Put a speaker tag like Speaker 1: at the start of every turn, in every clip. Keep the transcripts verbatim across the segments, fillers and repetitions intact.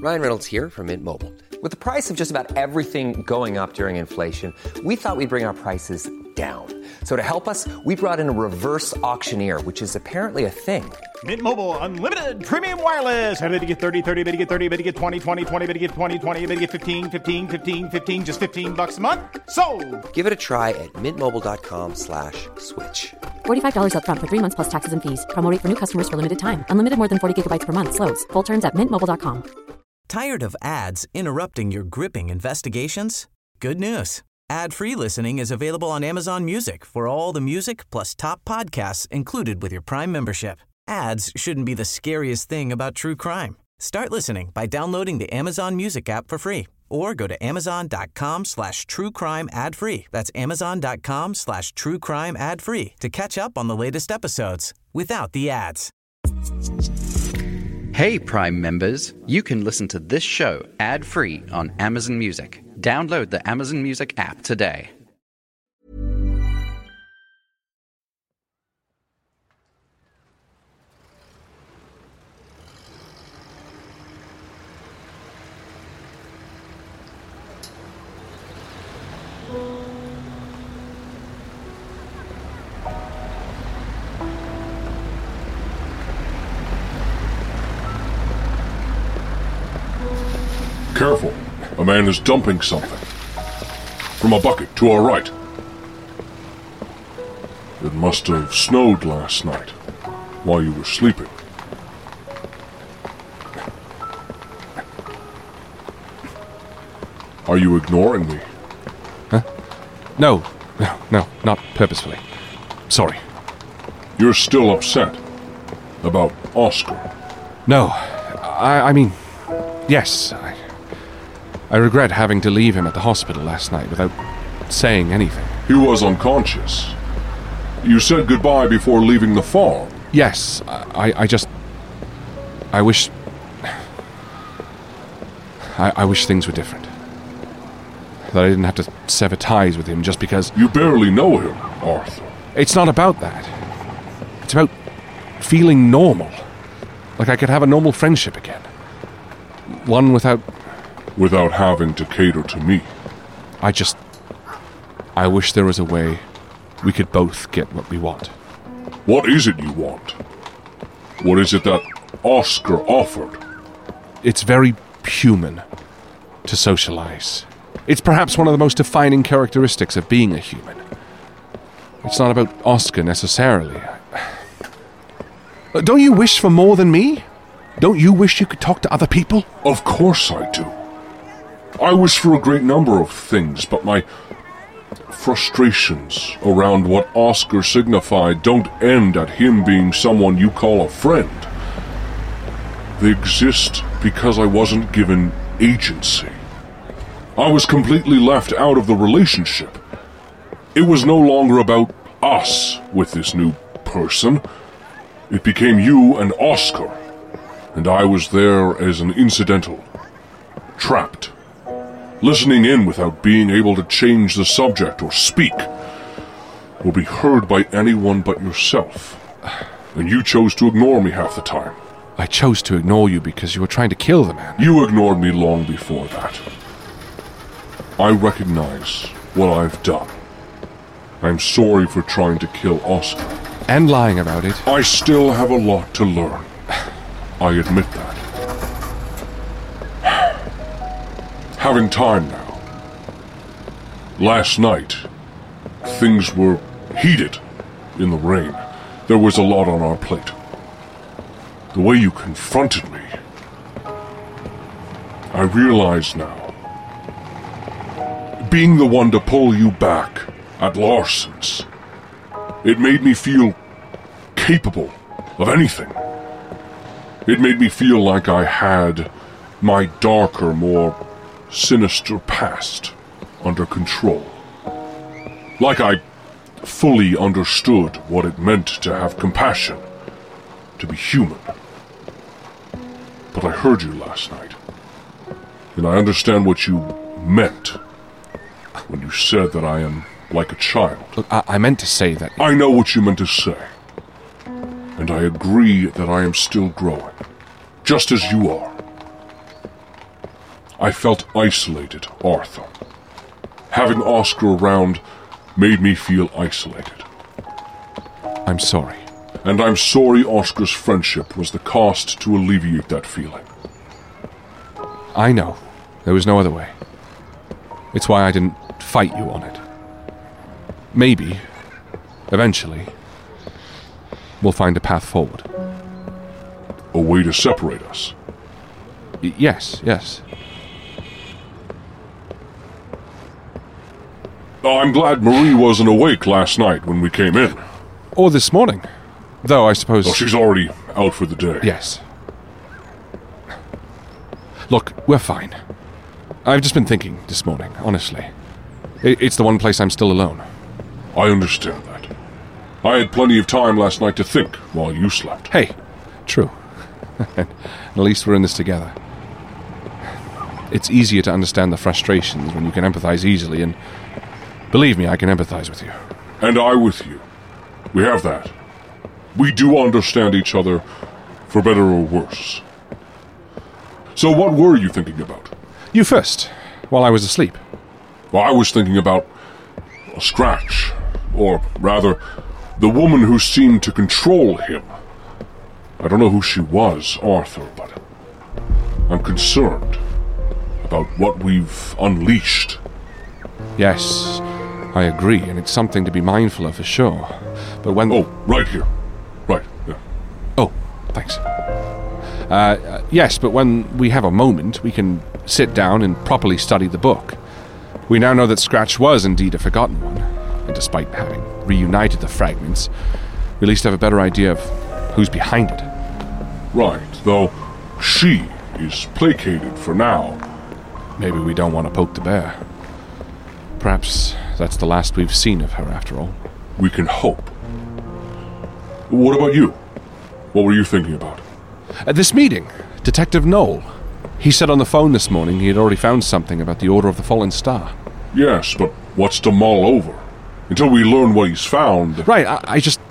Speaker 1: Ryan Reynolds here from Mint Mobile. With the price of just about everything going up during inflation, we thought we'd bring our prices down. So to help us, we brought in a reverse auctioneer, which is apparently a thing.
Speaker 2: Mint Mobile Unlimited Premium Wireless. How to get thirty, thirty, how to get thirty, how to get twenty, twenty, twenty, how to get twenty, twenty, how to get fifteen, fifteen, fifteen, fifteen, just fifteen bucks a month? Sold!
Speaker 1: Give it a try at mintmobile.com slash switch.
Speaker 3: forty-five dollars up front for three months plus taxes and fees. Promo rate for new customers for limited time. Unlimited more than forty gigabytes per month. Slows full terms at mint mobile dot com.
Speaker 4: Tired of ads interrupting your gripping investigations? Good news. Ad-free listening is available on Amazon Music for all the music plus top podcasts included with your Prime membership. Ads shouldn't be the scariest thing about true crime. Start listening by downloading the Amazon Music app for free or go to amazon.com slash true crime ad free. That's amazon.com slash true crime ad free to catch up on the latest episodes without the ads.
Speaker 5: Hey, Prime members, you can listen to this show ad-free on Amazon Music. Download the Amazon Music app today.
Speaker 6: Careful. A man is dumping something. From a bucket to our right. It must have snowed last night while you were sleeping. Are you ignoring me?
Speaker 7: Huh? No, no, no, not purposefully. Sorry.
Speaker 6: You're still upset about Oscar?
Speaker 7: No, I, I mean, yes, I... I regret having to leave him at the hospital last night without saying anything.
Speaker 6: He was unconscious. You said goodbye before leaving the farm.
Speaker 7: Yes, I, I just... I wish... I, I wish things were different. That I didn't have to sever ties with him just because...
Speaker 6: You barely know him, Arthur.
Speaker 7: It's not about that. It's about feeling normal. Like I could have a normal friendship again. One without...
Speaker 6: Without having to cater to me.
Speaker 7: I just... I wish there was a way we could both get what we want.
Speaker 6: What is it you want? What is it that Oscar offered?
Speaker 7: It's very human to socialize. It's perhaps one of the most defining characteristics of being a human. It's not about Oscar necessarily. Don't you wish for more than me? Don't you wish you could talk to other people?
Speaker 6: Of course I do. I wish for a great number of things, but my frustrations around what Oscar signified don't end at him being someone you call a friend. They exist because I wasn't given agency. I was completely left out of the relationship. It was no longer about us with this new person. It became you and Oscar, and I was there as an incidental, trapped. Listening in without being able to change the subject or speak, or be heard by anyone but yourself. And you chose to ignore me half the time.
Speaker 7: I chose to ignore you because you were trying to kill the man.
Speaker 6: You ignored me long before that. I recognize what I've done. I'm sorry for trying to kill Oscar.
Speaker 7: And lying about it.
Speaker 6: I still have a lot to learn. I admit that. Having time now. Last night, things were heated in the rain. There was a lot on our plate. The way you confronted me, I realize now. Being the one to pull you back at Larson's, it made me feel capable of anything. It made me feel like I had my darker, more sinister past under control. Like I fully understood what it meant to have compassion, to be human. But I heard you last night, and I understand what you meant when you said that I am like a child.
Speaker 7: Look, I, I meant to say that...
Speaker 6: I know what you meant to say, and I agree that I am still growing, just as you are. I felt isolated, Arthur. Having Oscar around made me feel isolated.
Speaker 7: I'm sorry.
Speaker 6: And I'm sorry Oscar's friendship was the cost to alleviate that feeling.
Speaker 7: I know. There was no other way. It's why I didn't fight you on it. Maybe, eventually, we'll find a path forward.
Speaker 6: A way to separate us?
Speaker 7: Y- yes, yes.
Speaker 6: I'm glad Marie wasn't awake last night when we came in.
Speaker 7: Or this morning. Though, I suppose...
Speaker 6: Oh, she's already out for the day.
Speaker 7: Yes. Look, we're fine. I've just been thinking this morning, honestly. I- it's the one place I'm still alone.
Speaker 6: I understand that. I had plenty of time last night to think while you slept.
Speaker 7: Hey, true. At least we're in this together. It's easier to understand the frustrations when you can empathize easily, and believe me, I can empathize with you.
Speaker 6: And I with you. We have that. We do understand each other, for better or worse. So what were you thinking about?
Speaker 7: You first, while I was asleep.
Speaker 6: Well, I was thinking about a Scratch, or rather, the woman who seemed to control him. I don't know who she was, Arthur, but I'm concerned about what we've unleashed.
Speaker 7: Yes, I agree, and it's something to be mindful of for sure. But when...
Speaker 6: Oh, right here. Right, yeah.
Speaker 7: Oh, thanks. Uh, uh, yes, but when we have a moment, we can sit down and properly study the book. We now know that Scratch was indeed a forgotten one, and despite having reunited the fragments, we at least have a better idea of who's behind it.
Speaker 6: Right, though she is placated for now.
Speaker 7: Maybe we don't want to poke the bear. Perhaps that's the last we've seen of her, after all.
Speaker 6: We can hope. What about you? What were you thinking about?
Speaker 7: At this meeting, Detective Knoll. He said on the phone this morning he had already found something about the Order of the Fallen Star.
Speaker 6: Yes, but what's to mull over? Until we learn what he's found...
Speaker 7: Right, I, I just...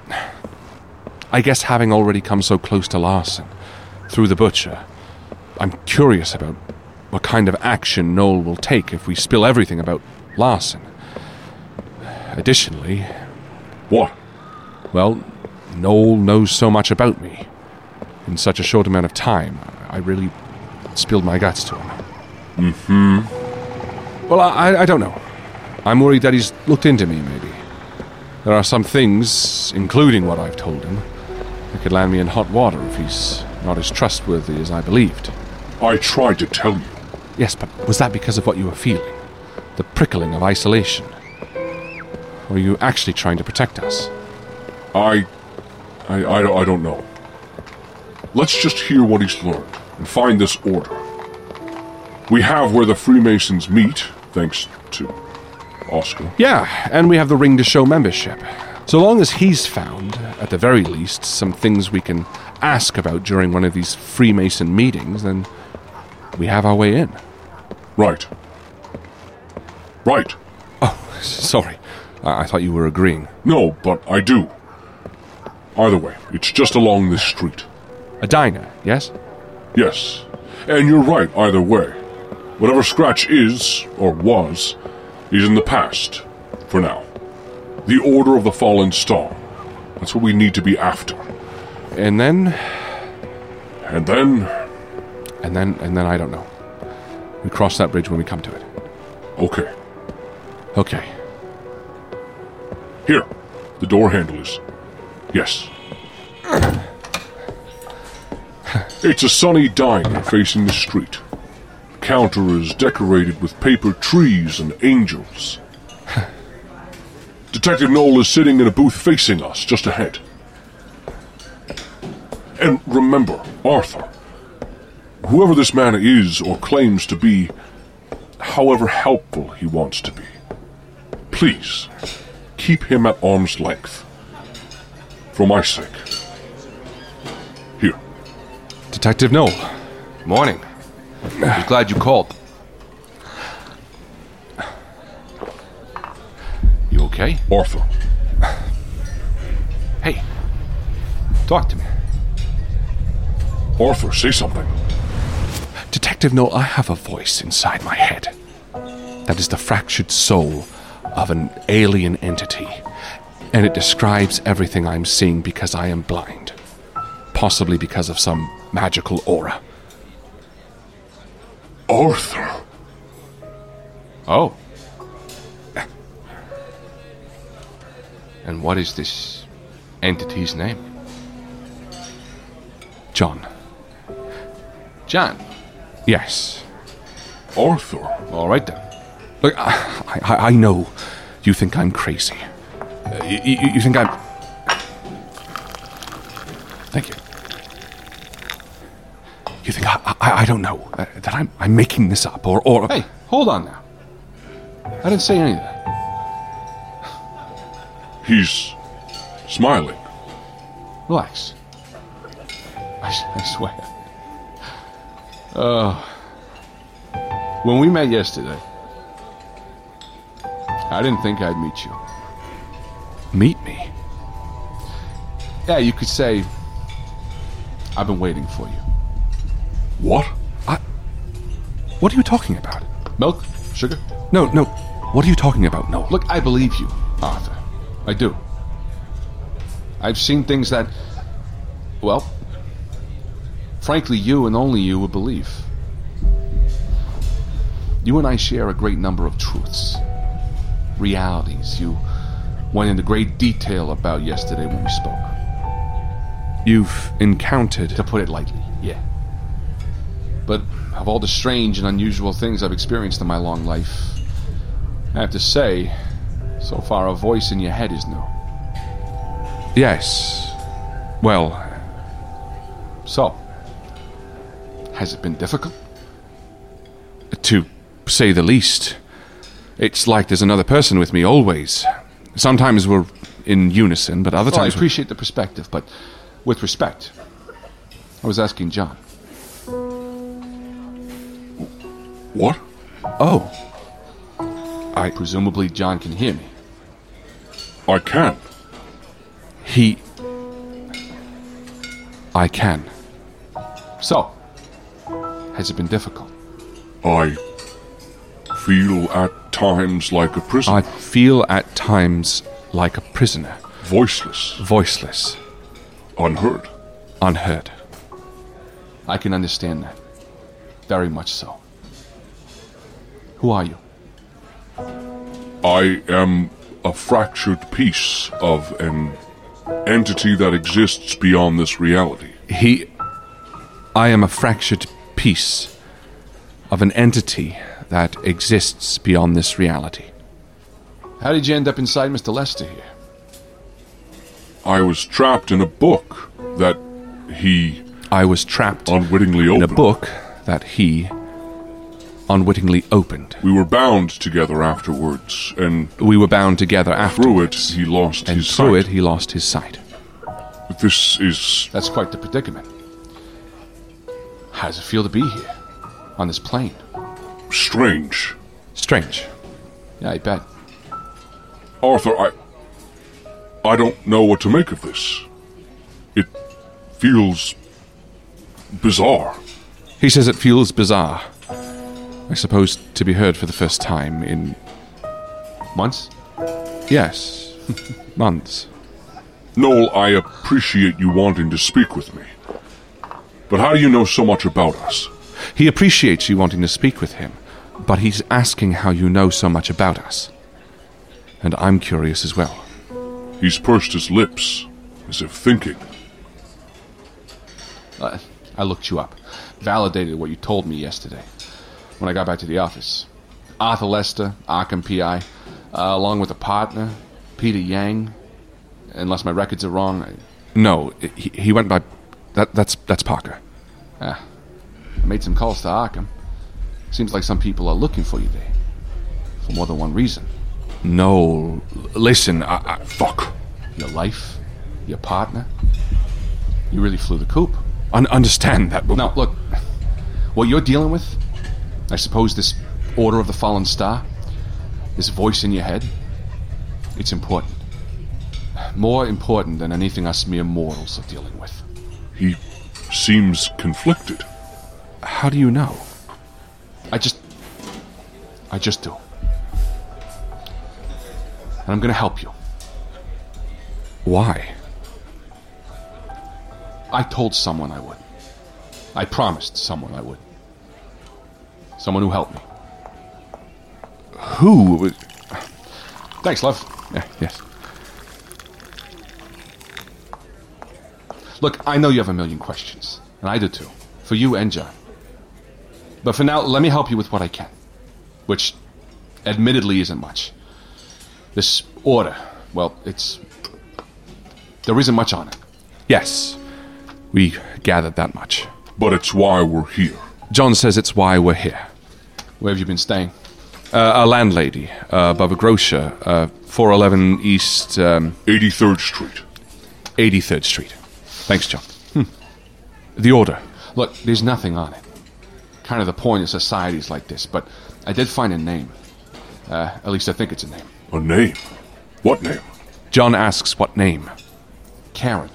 Speaker 7: I guess having already come so close to Larson, through the Butcher, I'm curious about what kind of action Knoll will take if we spill everything about Larson. Additionally...
Speaker 6: What?
Speaker 7: Well, Knoll knows so much about me. In such a short amount of time, I really spilled my guts to him.
Speaker 6: Mm-hmm.
Speaker 7: Well, I, I don't know. I'm worried that he's looked into me, maybe. There are some things, including what I've told him, that could land me in hot water if he's not as trustworthy as I believed.
Speaker 6: I tried to tell you.
Speaker 7: Yes, but was that because of what you were feeling? The prickling of isolation? Or were you actually trying to protect us?
Speaker 6: I... I, I, I don't know. Let's just hear what he's learned and find this order. We have where the Freemasons meet, thanks to Oscar.
Speaker 7: Yeah, and we have the Ring to Show membership. So long as he's found, at the very least, some things we can ask about during one of these Freemason meetings, then we have our way in.
Speaker 6: Right. Right.
Speaker 7: Oh, sorry. I, I thought you were agreeing.
Speaker 6: No, but I do. Either way, it's just along this street.
Speaker 7: A diner, yes?
Speaker 6: Yes. And you're right either way. Whatever Scratch is, or was, is in the past, for now. The Order of the Fallen Star. That's what we need to be after.
Speaker 7: And then...
Speaker 6: And then...
Speaker 7: And then, and then I don't know. We cross that bridge when we come to it.
Speaker 6: Okay.
Speaker 7: Okay.
Speaker 6: Here. The door handle is... Yes. It's a sunny diner facing the street. The counter is decorated with paper trees and angels. Detective Knoll is sitting in a booth facing us, just ahead. And remember, Arthur, whoever this man is or claims to be, however helpful he wants to be, please, keep him at arm's length. For my sake. Here.
Speaker 7: Detective Knoll.
Speaker 8: Morning. I was glad you called. You okay?
Speaker 6: Arthur.
Speaker 8: Hey. Talk to me.
Speaker 6: Arthur, say something.
Speaker 7: Detective. Detective Noel, I have a voice inside my head. That is the fractured soul of an alien entity, and it describes everything I'm seeing because I am blind. Possibly because of some magical aura.
Speaker 6: Arthur.
Speaker 8: Oh. And what is this entity's name?
Speaker 7: John.
Speaker 8: John?
Speaker 7: Yes.
Speaker 6: Arthur.
Speaker 8: All right then.
Speaker 7: Look, I, I, I know you think I'm crazy. Uh, you, you, you think I'm... Thank you. You think I, I, I don't know, uh, that I'm, I'm making this up, or, or...
Speaker 8: Hey, hold on now. I didn't say any of that.
Speaker 6: He's smiling.
Speaker 8: Relax. I, I swear. Uh, when we met yesterday, I didn't think I'd meet you.
Speaker 7: Meet me?
Speaker 8: Yeah, you could say I've been waiting for you.
Speaker 6: What?
Speaker 7: I... What are you talking about?
Speaker 8: Milk? Sugar?
Speaker 7: No, no. What are you talking about, Noel?
Speaker 8: Look, I believe you, Arthur. I do. I've seen things that, well, frankly, you and only you would believe. You and I share a great number of truths, realities you went into great detail about yesterday when we spoke.
Speaker 7: You've encountered...
Speaker 8: To put it lightly, yeah. But of all the strange and unusual things I've experienced in my long life, I have to say, so far a voice in your head is new.
Speaker 7: Yes. Well...
Speaker 8: So, has it been difficult?
Speaker 7: To say the least. It's like there's another person with me always. Sometimes we're in unison, but other
Speaker 8: well,
Speaker 7: times...
Speaker 8: I appreciate the perspective, but with respect, I was asking John.
Speaker 6: What?
Speaker 7: Oh.
Speaker 8: I... Presumably John can hear me.
Speaker 6: I can.
Speaker 7: He... I can.
Speaker 8: So, has it been difficult?
Speaker 6: I feel at times like a prisoner.
Speaker 7: I feel at times like a prisoner.
Speaker 6: Voiceless.
Speaker 7: Voiceless.
Speaker 6: Unheard.
Speaker 7: Unheard.
Speaker 8: I can understand that. Very much so. Who are you?
Speaker 6: I am a fractured piece of an entity that exists beyond this reality.
Speaker 7: He... I am a fractured piece of an entity that exists beyond this reality.
Speaker 8: How did you end up inside Mister Lester here?
Speaker 6: I was trapped in a book that he...
Speaker 7: I was trapped
Speaker 6: unwittingly
Speaker 7: in
Speaker 6: opened.
Speaker 7: a book that he unwittingly opened.
Speaker 6: We were bound together afterwards, and...
Speaker 7: We were bound together afterwards.
Speaker 6: Through it, he lost
Speaker 7: and
Speaker 6: his sight.
Speaker 7: And through it, he lost his sight.
Speaker 6: This is...
Speaker 8: That's quite the predicament. How does it feel to be here, on this plane?
Speaker 6: Strange.
Speaker 7: Strange.
Speaker 8: Yeah, I bet.
Speaker 6: Arthur, I... I don't know what to make of this. It feels... bizarre.
Speaker 7: He says it feels bizarre. I suppose to be heard for the first time in...
Speaker 8: Months?
Speaker 7: Yes. Months.
Speaker 6: Noel, I appreciate you wanting to speak with me. But how do you know so much about us?
Speaker 7: He appreciates you wanting to speak with him, but he's asking how you know so much about us. And I'm curious as well.
Speaker 6: He's pursed his lips, as if thinking.
Speaker 8: Uh, I looked you up. Validated what you told me yesterday, when I got back to the office. Arthur Lester, Arkham P I, uh, along with a partner, Peter Yang. Unless my records are wrong. I...
Speaker 7: No, he, he went by... That, that's that's Parker.
Speaker 8: Ah, I made some calls to Arkham. Seems like some people are looking for you there. For more than one reason.
Speaker 7: No, listen, I, I...
Speaker 6: Fuck.
Speaker 8: Your life? Your partner? You really flew the coop.
Speaker 7: Un- understand that.
Speaker 8: Now, look. What you're dealing with, I suppose this Order of the Fallen Star, this voice in your head, it's important. More important than anything us mere mortals are dealing with.
Speaker 6: He seems conflicted.
Speaker 7: How do you know?
Speaker 8: I just... I just do. And I'm gonna help you.
Speaker 7: Why?
Speaker 8: I told someone I would. I promised someone I would. Someone who helped me.
Speaker 7: Who was...
Speaker 8: Thanks, love.
Speaker 7: Yeah, yes.
Speaker 8: Look, I know you have a million questions. And I do too. For you and John. But for now, let me help you with what I can. Which, admittedly, isn't much. This order, well, it's... There isn't much on it.
Speaker 7: Yes. We gathered that much.
Speaker 6: But it's why we're here.
Speaker 7: John says it's why we're here.
Speaker 8: Where have you been staying?
Speaker 7: Uh, a landlady, uh, above a grocer, uh, four eleven East... Um,
Speaker 6: eighty-third Street.
Speaker 7: eighty-third Street. Thanks, John. Hmm. The order.
Speaker 8: Look, there's nothing on it. Kind of the point of societies like this, but I did find a name. Uh, at least I think it's a name.
Speaker 6: A name? What name?
Speaker 7: John asks what name.
Speaker 8: Karen.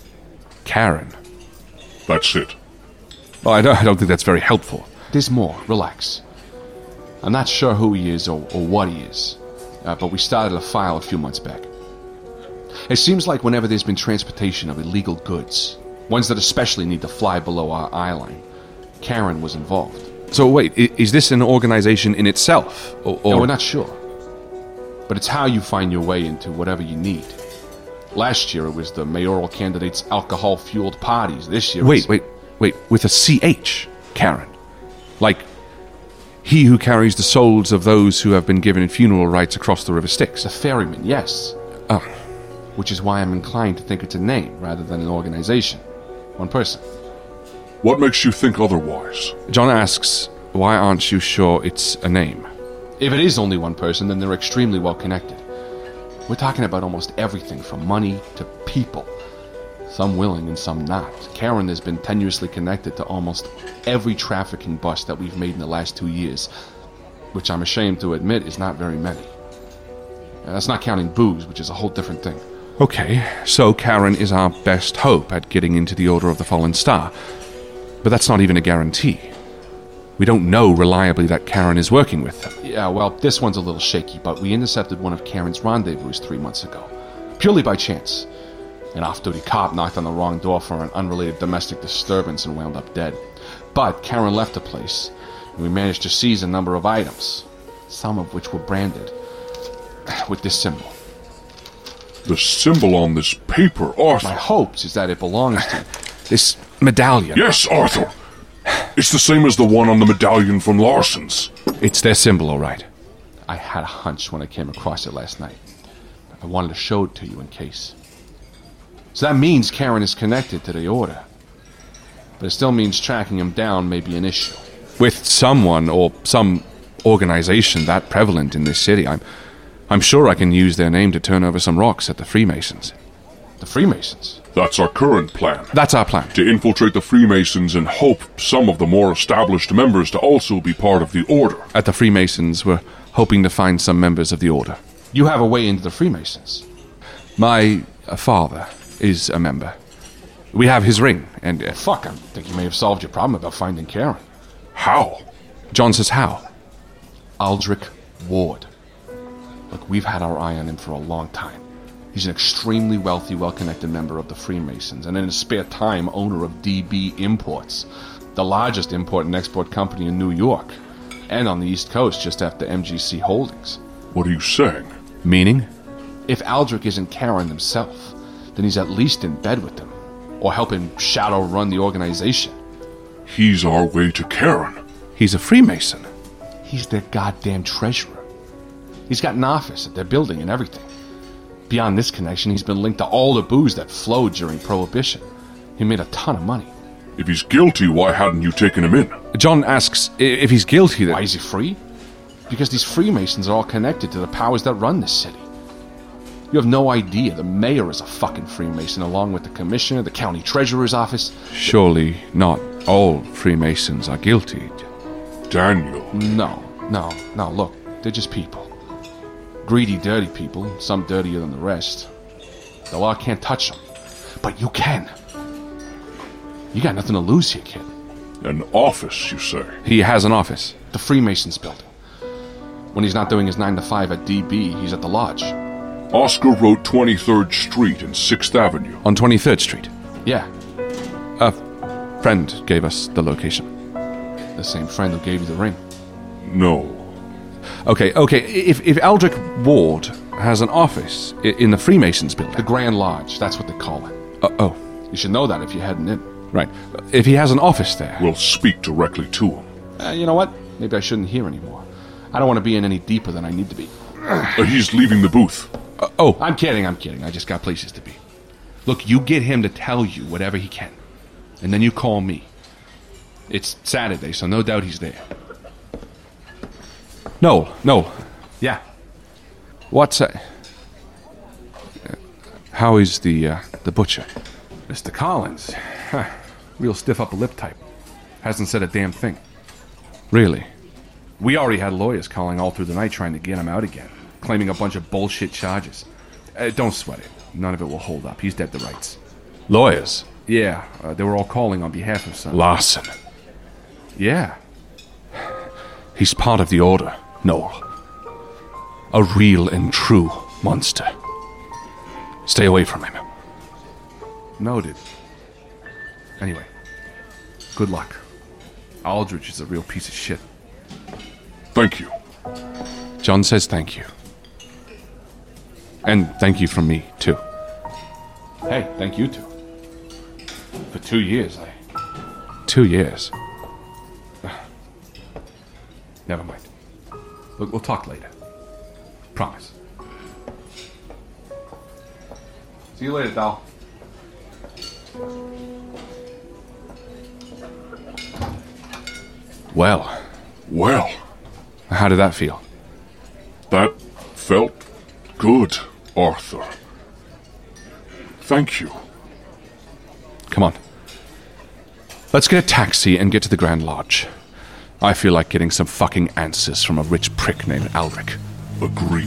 Speaker 7: Karen.
Speaker 6: That's it.
Speaker 7: Well, I don't, I don't think that's very helpful.
Speaker 8: There's more. Relax. I'm not sure who he is or, or what he is, uh, but we started a file a few months back. It seems like whenever there's been transportation of illegal goods, ones that especially need to fly below our eye line, Karen was involved.
Speaker 7: So wait, i- is this an organization in itself? Or, or...
Speaker 8: No, we're not sure. But it's how you find your way into whatever you need. Last year it was the mayoral candidates' alcohol-fueled parties. This year
Speaker 7: Wait,
Speaker 8: it's...
Speaker 7: wait, wait. With a C H, Karen. Like, he who carries the souls of those who have been given funeral rites across the River Styx.
Speaker 8: A ferryman, yes.
Speaker 7: Oh.
Speaker 8: Which is why I'm inclined to think it's a name rather than an organization. One person.
Speaker 6: What makes you think otherwise?
Speaker 7: John asks, why aren't you sure it's a name?
Speaker 8: If it is only one person, then they're extremely well connected. We're talking about almost everything from money to people. Some willing and some not. Karen has been tenuously connected to almost every trafficking bust that we've made in the last two years, which I'm ashamed to admit is not very many. And that's not counting booze, which is a whole different thing.
Speaker 7: Okay, so Karen is our best hope at getting into the Order of the Fallen Star. But that's not even a guarantee. We don't know reliably that Karen is working with them.
Speaker 8: Yeah, well, this one's a little shaky, but we intercepted one of Karen's rendezvous three months ago. Purely by chance. An off-duty cop knocked on the wrong door for an unrelated domestic disturbance and wound up dead. But Karen left the place, and we managed to seize a number of items, some of which were branded with this symbol.
Speaker 6: The symbol on this paper, Arthur.
Speaker 8: My hopes is that it belongs to...
Speaker 7: This medallion.
Speaker 6: Yes, Arthur. It's the same as the one on the medallion from Larson's.
Speaker 7: It's their symbol, all right.
Speaker 8: I had a hunch when I came across it last night. I wanted to show it to you in case. So that means Karen is connected to the Order. But it still means tracking him down may be an issue.
Speaker 7: With someone or some organization that prevalent in this city, I'm, I'm sure I can use their name to turn over some rocks at the Freemasons.
Speaker 8: The Freemasons?
Speaker 6: That's our current plan.
Speaker 7: That's our plan.
Speaker 6: To infiltrate the Freemasons and hope some of the more established members to also be part of the Order.
Speaker 7: At the Freemasons, we're hoping to find some members of the Order.
Speaker 8: You have a way into the Freemasons?
Speaker 7: My uh, father is a member. We have his ring, and... Uh,
Speaker 8: Fuck, I think you may have solved your problem about finding Karen.
Speaker 6: How?
Speaker 7: John says how?
Speaker 8: Aldrich Ward. Look, we've had our eye on him for a long time. He's an extremely wealthy, well-connected member of the Freemasons, and in his spare time, owner of D B Imports, the largest import and export company in New York, and on the East Coast just after M G C Holdings.
Speaker 6: What are you saying?
Speaker 7: Meaning?
Speaker 8: If Aldrich isn't Karen himself, then he's at least in bed with them, or helping shadow run the organization.
Speaker 6: He's our way to Karen.
Speaker 7: He's a Freemason.
Speaker 8: He's their goddamn treasurer. He's got an office at their building and everything. Beyond this connection, he's been linked to all the booze that flowed during Prohibition. He made a ton of money.
Speaker 6: If he's guilty, why hadn't you taken him in?
Speaker 7: John asks i- if he's guilty, then...
Speaker 8: Why is he free? Because these Freemasons are all connected to the powers that run this city. You have no idea the mayor is a fucking Freemason, along with the commissioner, the county treasurer's office.
Speaker 7: Surely not all Freemasons are guilty.
Speaker 6: Daniel.
Speaker 8: No, no, no, look, they're just people. Greedy, dirty people, some dirtier than the rest. The law can't touch them. But you can. You got nothing to lose here, kid.
Speaker 6: An office, you say?
Speaker 7: He has an office.
Speaker 8: The Freemasons building. When he's not doing his nine to five at D B, he's at the lodge.
Speaker 6: Oscar wrote twenty-third Street and sixth Avenue.
Speaker 7: On twenty-third Street?
Speaker 8: Yeah.
Speaker 7: A friend gave us the location.
Speaker 8: The same friend who gave you the ring.
Speaker 6: No.
Speaker 7: Okay, okay, if, if Aldrich Ward has an office i- in the Freemasons building...
Speaker 8: The Grand Lodge, that's what they call it.
Speaker 7: Uh, oh.
Speaker 8: You should know that if you're heading in.
Speaker 7: Right. If he has an office there...
Speaker 6: We'll speak directly to him.
Speaker 8: Uh, you know what? Maybe I shouldn't hear anymore. I don't want to be in any deeper than I need to be.
Speaker 6: Uh, he's leaving the booth.
Speaker 7: Uh, oh.
Speaker 8: I'm kidding, I'm kidding. I just got places to be. Look, you get him to tell you whatever he can. And then you call me. It's Saturday, so no doubt he's there.
Speaker 7: Noel, Noel.
Speaker 8: Yeah.
Speaker 7: What's... Uh, how is the, uh, the butcher?
Speaker 8: Mister Collins. Huh. Real stiff upper lip type. Hasn't said a damn thing.
Speaker 7: Really?
Speaker 8: We already had lawyers calling all through the night trying to get him out again, claiming a bunch of bullshit charges. Uh, don't sweat it. None of it will hold up. He's dead to rights.
Speaker 7: Lawyers?
Speaker 8: Yeah, uh, they were all calling on behalf of some...
Speaker 7: Larson.
Speaker 8: Yeah.
Speaker 7: He's part of the Order, Noel. A real and true monster. Stay away from him.
Speaker 8: Noted. Anyway, good luck. Aldrich is a real piece of shit.
Speaker 6: Thank you.
Speaker 7: John says thank you. And thank you from me, too.
Speaker 8: Hey, thank you too. For two years, I...
Speaker 7: Two years.
Speaker 8: Never mind. Look, we'll talk later. Promise. See you later, doll.
Speaker 7: Well.
Speaker 6: Well.
Speaker 7: How did that feel?
Speaker 6: That felt good, Arthur. Thank you.
Speaker 7: Come on. Let's get a taxi and get to the Grand Lodge. I feel like getting some fucking answers from a rich prick named Aldrich.
Speaker 6: Agreed.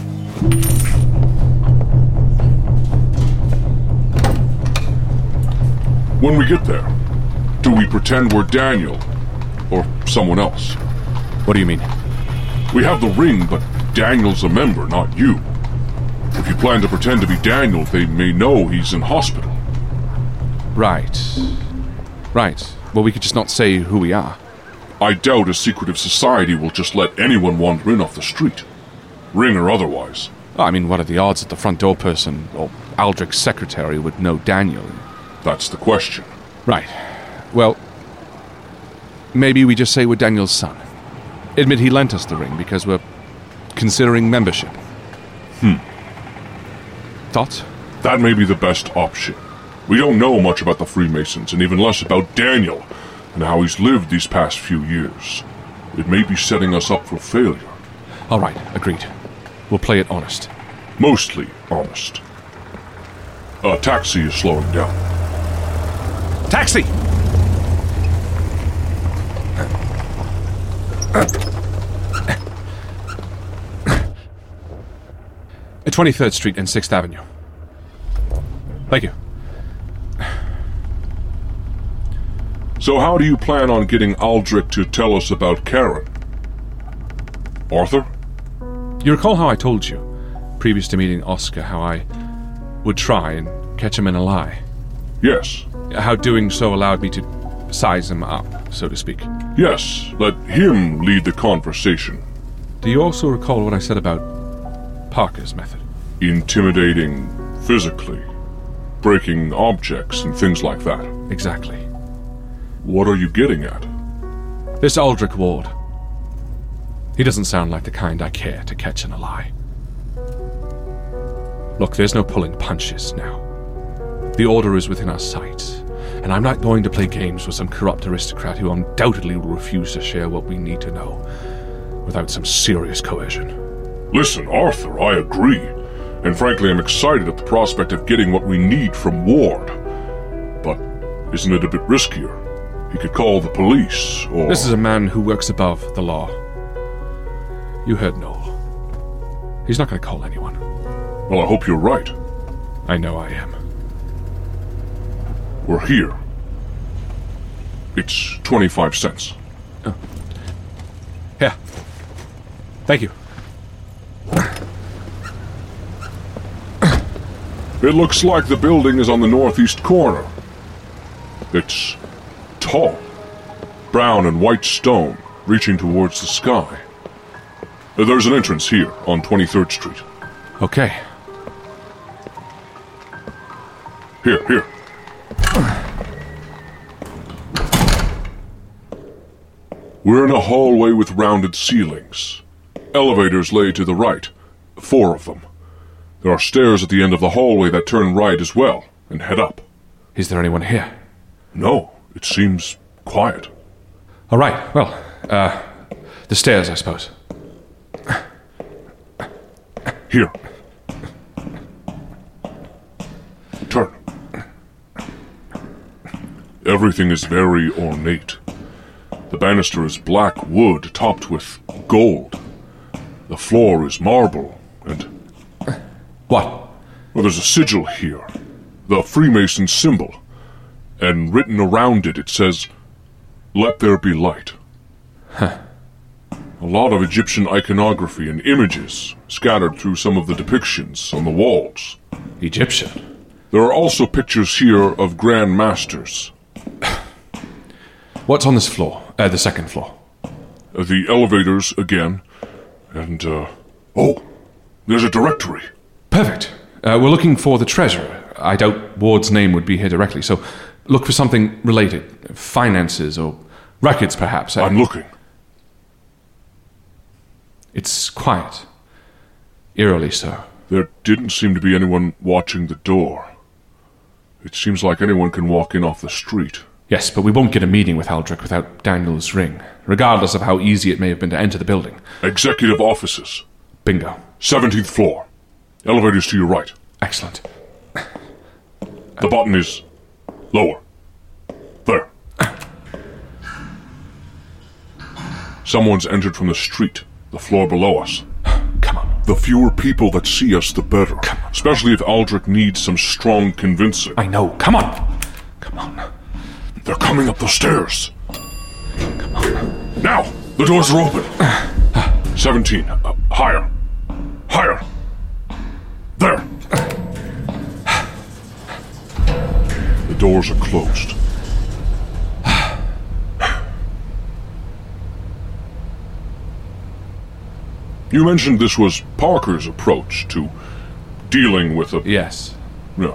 Speaker 6: When we get there, do we pretend we're Daniel or someone else?
Speaker 7: What do you mean?
Speaker 6: We have the ring, but Daniel's a member, not you. If you plan to pretend to be Daniel, they may know he's in hospital.
Speaker 7: Right. Right. Well, we could just not say who we are.
Speaker 6: I doubt a secretive society will just let anyone wander in off the street. Ring or otherwise.
Speaker 7: Oh, I mean, what are the odds that the front door person, or Aldrich's secretary, would know Daniel?
Speaker 6: That's the question.
Speaker 7: Right. Well, maybe we just say we're Daniel's son. Admit he lent us the ring because we're considering membership.
Speaker 6: Hmm.
Speaker 7: Thoughts?
Speaker 6: That may be the best option. We don't know much about the Freemasons, and even less about Daniel, and how he's lived these past few years. It may be setting us up for failure.
Speaker 7: All right, agreed. We'll play it honest.
Speaker 6: Mostly honest. A taxi is slowing down.
Speaker 7: Taxi! twenty-third Street and sixth Avenue. Thank you.
Speaker 6: So how do you plan on getting Aldrich to tell us about Karen? Arthur?
Speaker 7: You recall how I told you, previous to meeting Oscar, how I would try and catch him in a lie?
Speaker 6: Yes.
Speaker 7: How doing so allowed me to size him up, so to speak.
Speaker 6: Yes, let him lead the conversation.
Speaker 7: Do you also recall what I said about Parker's method?
Speaker 6: Intimidating physically, breaking objects and things like that.
Speaker 7: Exactly.
Speaker 6: What are you getting at?
Speaker 7: This Aldrich Ward. He doesn't sound like the kind I care to catch in a lie. Look, there's no pulling punches now. The Order is within our sight, and I'm not going to play games with some corrupt aristocrat who undoubtedly will refuse to share what we need to know without some serious coercion.
Speaker 6: Listen, Arthur, I agree. And frankly, I'm excited at the prospect of getting what we need from Ward. But isn't it a bit riskier? He could call the police, or...
Speaker 7: This is a man who works above the law. You heard Noel. He's not going to call anyone.
Speaker 6: Well, I hope you're right.
Speaker 7: I know I am.
Speaker 6: We're here. It's twenty-five cents.
Speaker 7: Oh. Thank you.
Speaker 6: It looks like the building is on the northeast corner. It's tall, brown and white stone, reaching towards the sky. There's an entrance here on twenty-third Street.
Speaker 7: Okay.
Speaker 6: Here, here. We're in a hallway with rounded ceilings. Elevators lay to the right, four of them. There are stairs at the end of the hallway that turn right as well, and head up.
Speaker 7: Is there anyone here?
Speaker 6: No, it seems quiet.
Speaker 7: All right, well, uh, the stairs, I suppose.
Speaker 6: Here. Turn. Everything is very ornate. The banister is black wood topped with gold. The floor is marble, and...
Speaker 7: What?
Speaker 6: Well, there's a sigil here. The Freemason symbol. And written around it, it says, "Let there be light."
Speaker 7: Huh.
Speaker 6: A lot of Egyptian iconography and images scattered through some of the depictions on the walls.
Speaker 7: Egyptian?
Speaker 6: There are also pictures here of Grand Masters.
Speaker 7: What's on this floor? Uh, the second floor?
Speaker 6: Uh, the elevators again. And, uh... Oh! There's a directory.
Speaker 7: Perfect. Uh, we're looking for the treasurer. I doubt Ward's name would be here directly, so look for something related. Finances or records, perhaps.
Speaker 6: I'm looking.
Speaker 7: It's quiet. Eerily so.
Speaker 6: There didn't seem to be anyone watching the door. It seems like anyone can walk in off the street.
Speaker 7: Yes, but we won't get a meeting with Aldrich without Daniel's ring, regardless of how easy it may have been to enter the building.
Speaker 6: Executive offices.
Speaker 7: Bingo.
Speaker 6: seventeenth floor. Elevators to your right.
Speaker 7: Excellent.
Speaker 6: The button is lower. There. Someone's entered from the street, the floor below us.
Speaker 7: Come on.
Speaker 6: The fewer people that see us, the better. Especially if Aldrich needs some strong convincing.
Speaker 7: I know. Come on. Come on.
Speaker 6: They're coming up the stairs.
Speaker 7: Come on.
Speaker 6: Now! The doors are open. Seventeen. Uh, higher. Higher. There. The doors are closed. You mentioned this was Parker's approach to dealing with a...
Speaker 7: Yes.
Speaker 6: Yeah.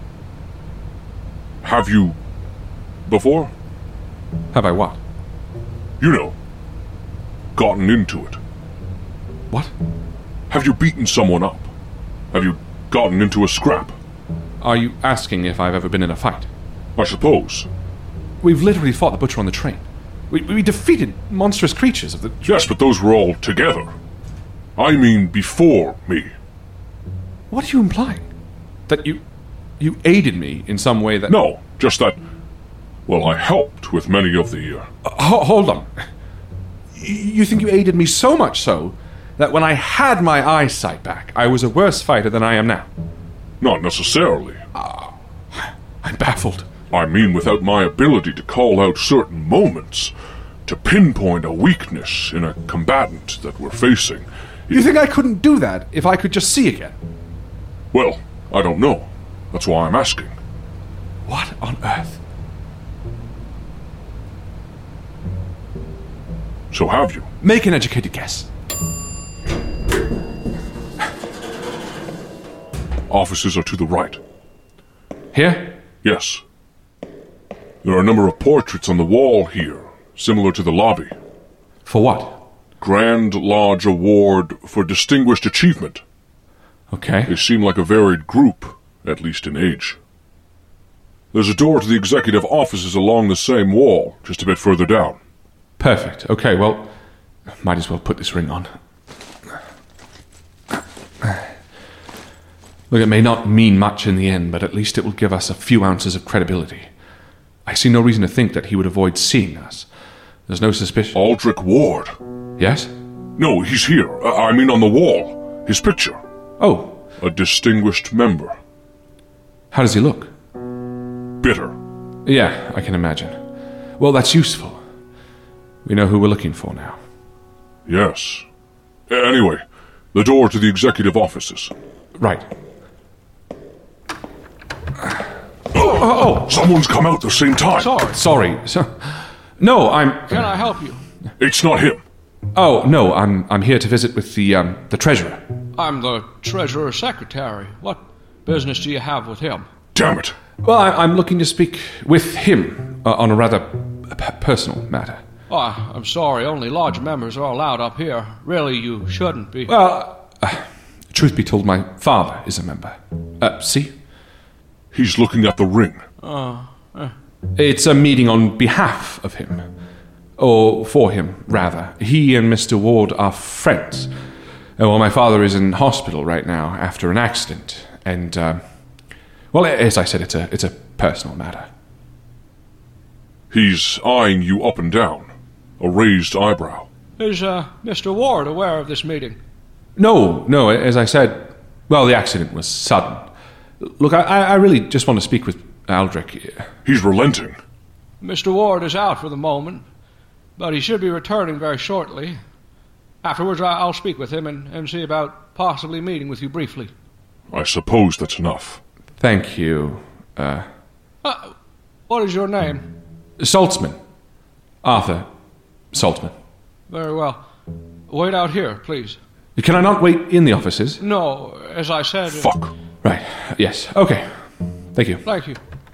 Speaker 6: Have you... before?
Speaker 7: Have I what?
Speaker 6: You know. Gotten into it.
Speaker 7: What?
Speaker 6: Have you beaten someone up? Have you gotten into a scrap?
Speaker 7: Are you asking if I've ever been in a fight?
Speaker 6: I suppose.
Speaker 7: We've literally fought the butcher on the train. We, we defeated monstrous creatures of the...
Speaker 6: Yes, but those were all together. I mean before me.
Speaker 7: What are you implying? That you... you aided me in some way that...
Speaker 6: No, just that... Well, I helped with many of the... Uh...
Speaker 7: Uh, hold on. You think you aided me so much so that when I had my eyesight back, I was a worse fighter than I am now?
Speaker 6: Not necessarily.
Speaker 7: Uh, I'm baffled.
Speaker 6: I mean without my ability to call out certain moments, to pinpoint a weakness in a combatant that we're facing.
Speaker 7: You think I couldn't do that if I could just see again?
Speaker 6: Well, I don't know. That's why I'm asking.
Speaker 7: What on earth?
Speaker 6: So have you?
Speaker 7: Make an educated guess.
Speaker 6: Offices are to the right.
Speaker 7: Here?
Speaker 6: Yes. There are a number of portraits on the wall here, similar to the lobby.
Speaker 7: For what?
Speaker 6: Grand Lodge Award for Distinguished Achievement.
Speaker 7: Okay.
Speaker 6: They seem like a varied group, at least in age. There's a door to the executive offices along the same wall, just a bit further down.
Speaker 7: Perfect. Okay, well, might as well put this ring on. Look, it may not mean much in the end, but at least it will give us a few ounces of credibility. I see no reason to think that he would avoid seeing us. There's no suspicion.
Speaker 6: Aldrich Ward.
Speaker 7: Yes?
Speaker 6: No, he's here. Uh, I mean on the wall. His picture.
Speaker 7: Oh.
Speaker 6: A distinguished member.
Speaker 7: How does he look?
Speaker 6: Bitter.
Speaker 7: Yeah, I can imagine. Well, that's useful. We know who we're looking for now.
Speaker 6: Yes. Anyway, the door to the executive offices.
Speaker 7: Right.
Speaker 6: Oh, oh, someone's come out at the same time.
Speaker 8: Sorry.
Speaker 7: Sorry. So, no, I'm...
Speaker 8: Can I help you?
Speaker 6: It's not him.
Speaker 7: Oh, no, I'm I'm here to visit with the, um, the treasurer.
Speaker 8: I'm the treasurer secretary. What business do you have with him?
Speaker 6: Damn it.
Speaker 7: Well, I, I'm looking to speak with him uh, on a rather p- personal matter.
Speaker 8: Oh, I'm sorry, only lodge members are allowed up here. Really, you shouldn't be.
Speaker 7: Well, uh, truth be told, my father is a member. Uh, see?
Speaker 6: He's looking at the ring.
Speaker 8: Oh, uh,
Speaker 7: It's a meeting on behalf of him. Or for him, rather. He and Mister Ward are friends. Uh, well, my father is in hospital right now after an accident. And, uh, well, as I said, it's a, it's a personal matter.
Speaker 6: He's eyeing you up and down. A raised eyebrow.
Speaker 8: Is uh, Mister Ward aware of this meeting?
Speaker 7: No, no, as I said, well, the accident was sudden. Look, I, I really just want to speak with Aldrich.
Speaker 6: He's relenting.
Speaker 8: Mister Ward is out for the moment, but he should be returning very shortly. Afterwards, I'll speak with him and, and see about possibly meeting with you briefly.
Speaker 6: I suppose that's enough.
Speaker 7: Thank you. Uh,
Speaker 8: uh what is your name?
Speaker 7: Saltzman. Arthur Saltzman.
Speaker 8: Very well. Wait out here, please.
Speaker 7: Can I not wait in the offices?
Speaker 8: No, as I said...
Speaker 6: Fuck.
Speaker 7: Right, yes. Okay. Thank you.
Speaker 8: Thank you.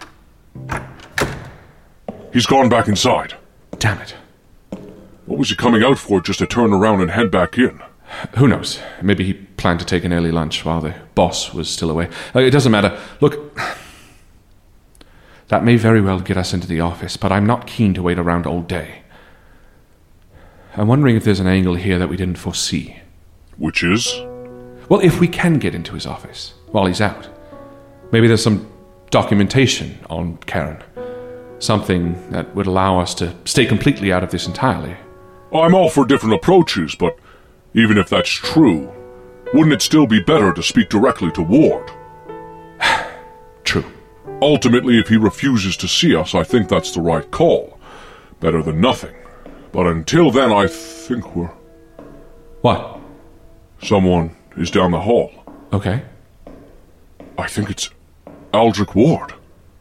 Speaker 6: He's gone back inside.
Speaker 7: Damn it.
Speaker 6: What was he coming out for, just to turn around and head back in?
Speaker 7: Who knows? Maybe he planned to take an early lunch while the boss was still away. It doesn't matter. Look, that may very well get us into the office, but I'm not keen to wait around all day. I'm wondering if there's an angle here that we didn't foresee.
Speaker 6: Which is?
Speaker 7: Well, if we can get into his office while he's out. Maybe there's some documentation on Karen. Something that would allow us to stay completely out of this entirely.
Speaker 6: I'm all for different approaches, but even if that's true, wouldn't it still be better to speak directly to Ward?
Speaker 7: True.
Speaker 6: Ultimately, if he refuses to see us, I think that's the right call. Better than nothing. But until then, I think we're...
Speaker 7: What?
Speaker 6: Someone is down the hall.
Speaker 7: Okay.
Speaker 6: I think it's Aldrich Ward.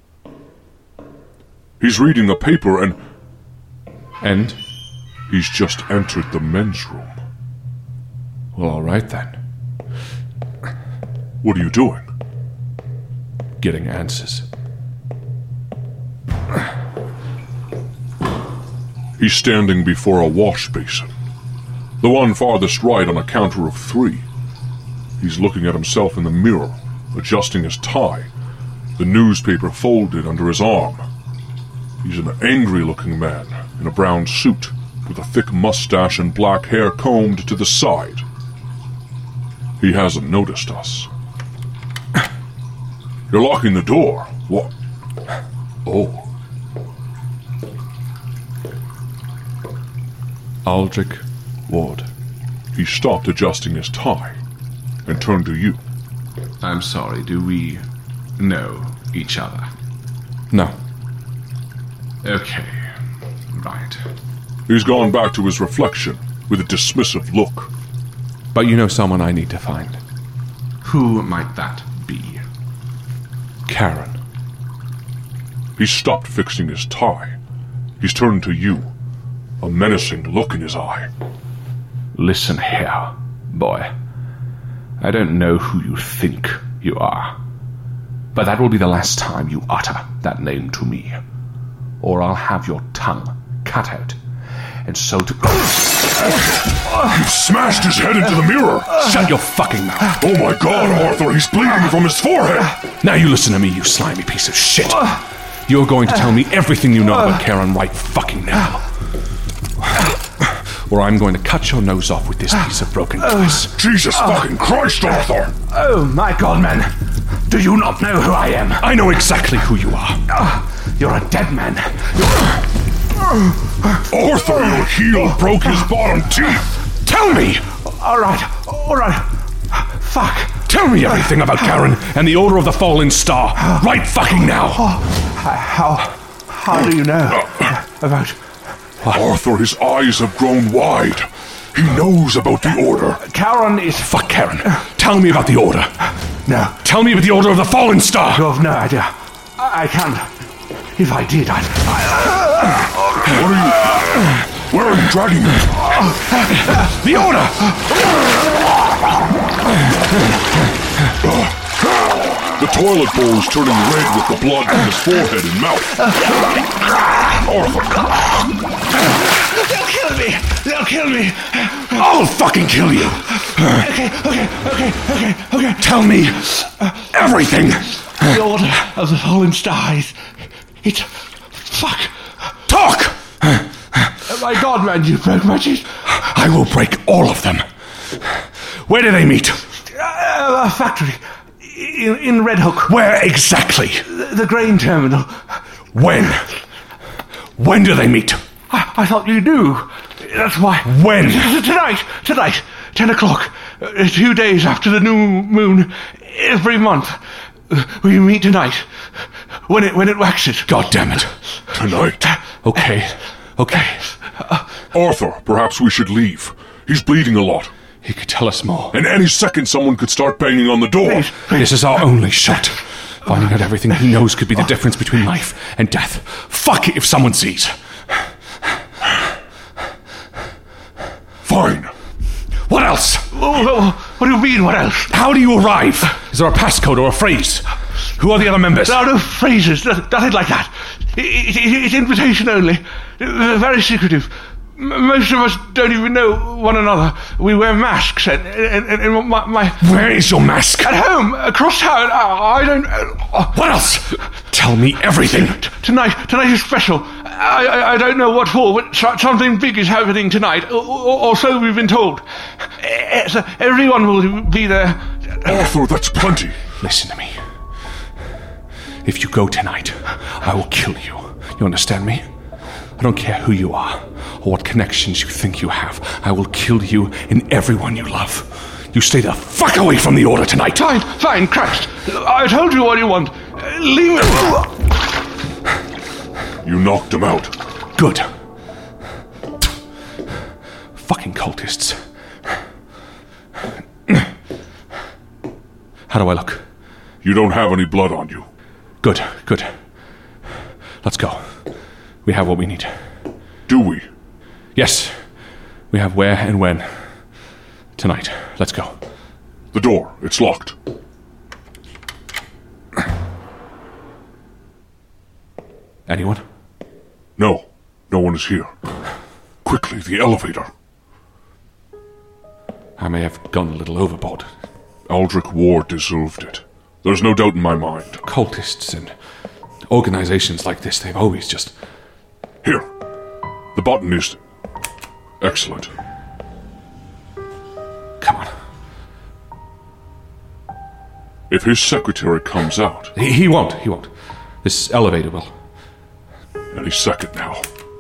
Speaker 6: He's reading the paper and...
Speaker 7: And?
Speaker 6: He's just entered the men's room.
Speaker 7: Well, all right then.
Speaker 6: What are you doing?
Speaker 7: Getting answers.
Speaker 6: He's standing before a wash basin. The one farthest right on a counter of three. He's looking at himself in the mirror, adjusting his tie, the newspaper folded under his arm. He's an angry-looking man in a brown suit, with a thick mustache and black hair combed to the side. He hasn't noticed us. You're locking the door. What? Oh.
Speaker 7: Aldrich Ward.
Speaker 6: He stopped adjusting his tie and turned to you.
Speaker 8: I'm sorry, do we know each other?
Speaker 7: No.
Speaker 8: Okay, right.
Speaker 6: He's gone back to his reflection with a dismissive look.
Speaker 7: But you know someone I need to find.
Speaker 8: Who might that be?
Speaker 7: Karen.
Speaker 6: He stopped fixing his tie. He's turned to you, a menacing look in his eye.
Speaker 8: Listen here, boy. I don't know who you think you are, but that will be the last time you utter that name to me, or I'll have your tongue cut out, and so to...
Speaker 6: You smashed his head into the mirror!
Speaker 7: Shut your fucking mouth!
Speaker 6: Oh my god, Arthur, he's bleeding from his forehead!
Speaker 7: Now you listen to me, you slimy piece of shit! You're going to tell me everything you know about Karen right fucking now. Or I'm going to cut your nose off with this piece of broken glass.
Speaker 6: Jesus fucking Christ, Arthur!
Speaker 9: Oh, my God, man. Do you not know who I am?
Speaker 7: I know exactly who you are.
Speaker 9: Uh, you're a dead man.
Speaker 6: Arthur, your heel broke his bottom teeth!
Speaker 7: Tell me!
Speaker 9: All right, all right. Fuck.
Speaker 7: Tell me everything about Karen and the Order of the Fallen Star. Right fucking now.
Speaker 9: How, how do you know about...
Speaker 6: Arthur, his eyes have grown wide. He knows about the Order.
Speaker 9: Karen is...
Speaker 10: Fuck Karen. Tell me about the Order.
Speaker 9: No.
Speaker 10: Tell me about the Order of the Fallen Star.
Speaker 9: You have no idea. I, I can't. If I did, I'd... I...
Speaker 6: What are you... Where are you dragging him?
Speaker 10: The Order!
Speaker 6: The toilet bowl is turning red with the blood from his forehead and mouth. Arthur.
Speaker 9: They'll kill me! They'll kill me!
Speaker 10: I'll fucking kill you!
Speaker 9: Okay, okay, okay, okay, okay.
Speaker 10: Tell me everything!
Speaker 9: The Order of the Fallen Star is... It's... Fuck!
Speaker 10: Talk!
Speaker 9: Oh my God, man, you broke my teeth.
Speaker 10: I will break all of them. Where do they meet?
Speaker 9: Uh, a factory. In, in Red Hook.
Speaker 10: Where exactly?
Speaker 9: The, the grain terminal.
Speaker 10: When? When do they meet?
Speaker 9: I, I thought you knew. That's why.
Speaker 10: When?
Speaker 9: Tonight. Tonight. Ten o'clock. Uh, two days after the new moon. Every month. Uh, we meet tonight. When it when it waxes.
Speaker 10: God damn it.
Speaker 6: Tonight.
Speaker 10: Okay. Okay.
Speaker 6: Arthur, perhaps we should leave. He's bleeding a lot.
Speaker 10: He could tell us more.
Speaker 6: And any second someone could start banging on the door.
Speaker 9: Please, please.
Speaker 10: This is our only shot. Finding out everything he knows could be the difference between life and death. Fuck it if someone sees.
Speaker 6: Fine.
Speaker 10: What else?
Speaker 9: Oh, what do you mean, what else?
Speaker 10: How do you arrive? Is there a passcode or a phrase? Who are the other members?
Speaker 9: There are no phrases, nothing like that. It, it, it's invitation only. Very secretive. Most of us don't even know one another. We wear masks, and, and, and, and my, my...
Speaker 10: Where is your mask?
Speaker 9: At home, across town. I, I don't... Uh,
Speaker 10: what else? Tell me everything.
Speaker 9: T- tonight, tonight is special. I, I, I don't know what for, but something big is happening tonight, or, or, or so we've been told. Uh, everyone will be there.
Speaker 6: Arthur, that's plenty.
Speaker 10: Listen to me. If you go tonight, I will kill you. You understand me? I don't care who you are, or what connections you think you have. I will kill you and everyone you love. You stay the fuck away from the Order tonight.
Speaker 9: Fine, fine, Christ. I told you what you want. Uh, leave it.
Speaker 6: You knocked him out.
Speaker 10: Good. Fucking cultists. How do I look?
Speaker 6: You don't have any blood on you.
Speaker 10: Good, good. Let's go. We have what we need.
Speaker 6: Do we?
Speaker 10: Yes. We have where and when. Tonight. Let's go.
Speaker 6: The door. It's locked.
Speaker 10: Anyone?
Speaker 6: No. No one is here. Quickly, the elevator.
Speaker 10: I may have gone a little overboard.
Speaker 6: Aldrich Ward deserved it. There's no doubt in my mind.
Speaker 10: Cultists and organizations like this, they've always just...
Speaker 6: Here. The button is... excellent.
Speaker 10: Come on.
Speaker 6: If his secretary comes out...
Speaker 10: He, he won't, he won't. This elevator will.
Speaker 6: Any second now.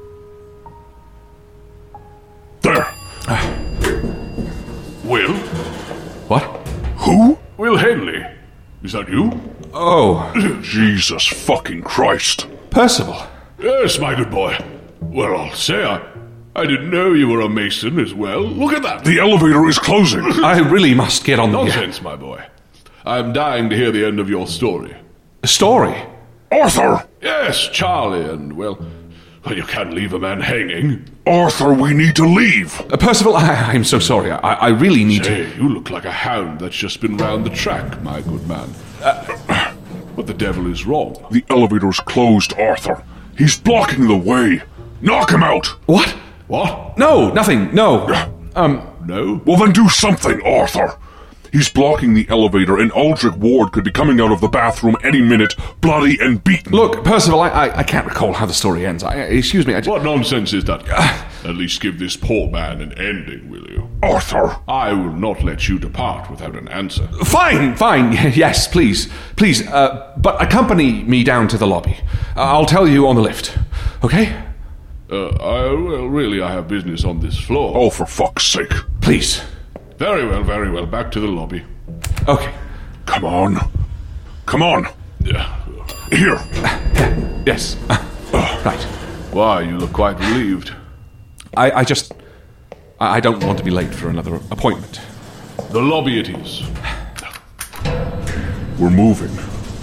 Speaker 6: There.
Speaker 10: Uh,
Speaker 6: Will?
Speaker 10: what?
Speaker 6: Who?
Speaker 11: Will Henley. Is that you?
Speaker 10: Oh.
Speaker 6: Jesus fucking Christ.
Speaker 10: Percival.
Speaker 11: Yes, my good boy. Well, I'll say I... I didn't know you were a mason as well. Look at that.
Speaker 6: The elevator is closing.
Speaker 10: I really must get on the...
Speaker 11: Nonsense, my boy. I'm dying to hear the end of your story.
Speaker 10: A story?
Speaker 6: Arthur!
Speaker 11: Yes, Charlie, and, well... Well, you can't leave a man hanging.
Speaker 6: Arthur, we need to leave.
Speaker 10: Uh, Percival, I, I'm so sorry. I, I really need
Speaker 11: Say,
Speaker 10: to...
Speaker 11: you look like a hound that's just been round the track, my good man. Uh, what the devil is wrong?
Speaker 6: The elevator's closed, Arthur. He's blocking the way. Knock him out.
Speaker 10: What?
Speaker 11: What?
Speaker 10: No, nothing, no. Um,
Speaker 11: no?
Speaker 6: Well, then do something, Arthur. He's blocking the elevator, and Aldrich Ward could be coming out of the bathroom any minute, bloody and beaten.
Speaker 10: Look, Percival, I, I, I can't recall how the story ends. I, excuse me, I just...
Speaker 11: What nonsense is that? At least give this poor man an ending, will you?
Speaker 6: Arthur!
Speaker 11: I will not let you depart without an answer.
Speaker 10: Fine, fine, yes, please, please, uh, but accompany me down to the lobby. Uh, I'll tell you on the lift, okay?
Speaker 11: Uh, I, well, really, I have business on this floor.
Speaker 6: Oh, for fuck's sake.
Speaker 10: Please.
Speaker 11: Very well, very well. Back to the lobby.
Speaker 10: Okay.
Speaker 6: Come on. Come on.
Speaker 11: Yeah.
Speaker 6: Here.
Speaker 10: Uh, yes. Uh, right.
Speaker 11: Why, you look quite relieved.
Speaker 10: I, I just... I don't want to be late for another appointment.
Speaker 11: The lobby it is.
Speaker 6: We're moving.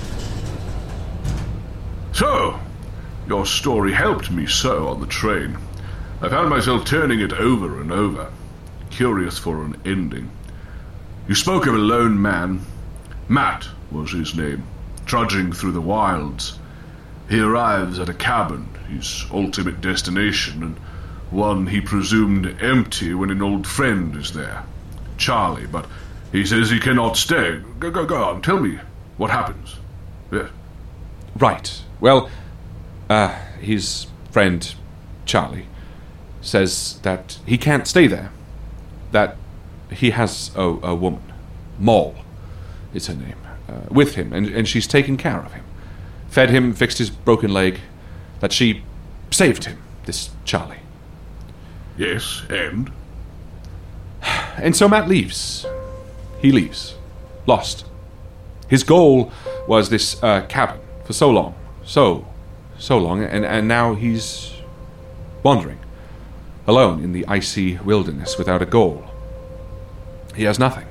Speaker 11: So, your story helped me so on the train. I found myself turning it over and over, curious for an ending. You spoke of a lone man. Matt was his name, trudging through the wilds. He arrives at a cabin, his ultimate destination, and one he presumed empty when an old friend is there, Charlie, but he says he cannot stay. Go, go, go on, tell me what happens. Yes.
Speaker 10: Right. Well, uh, his friend, Charlie, says that he can't stay there. That he has a, a woman, Moll is her name, uh, with him, and, and she's taken care of him. Fed him, fixed his broken leg, that she saved him, this Charlie.
Speaker 11: Yes, and?
Speaker 10: And so Matt leaves. He leaves. Lost. His goal was this uh, cabin for so long. So, so long, and, and now he's wandering. Alone in the icy wilderness without a goal. He has nothing.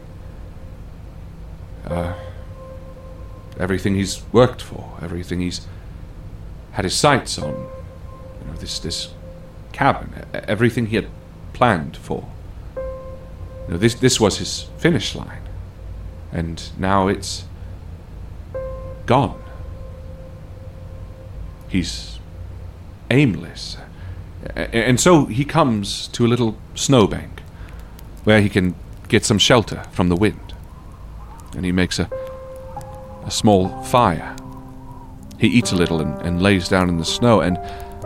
Speaker 10: Uh, everything he's worked for, everything he's had his sights on, you know, this this cabin, everything he had planned for. You know, this this was his finish line, and now it's gone. He's aimless, and so he comes to a little snowbank where he can get some shelter from the wind, and he makes a a small fire. He eats a little and, and lays down in the snow, and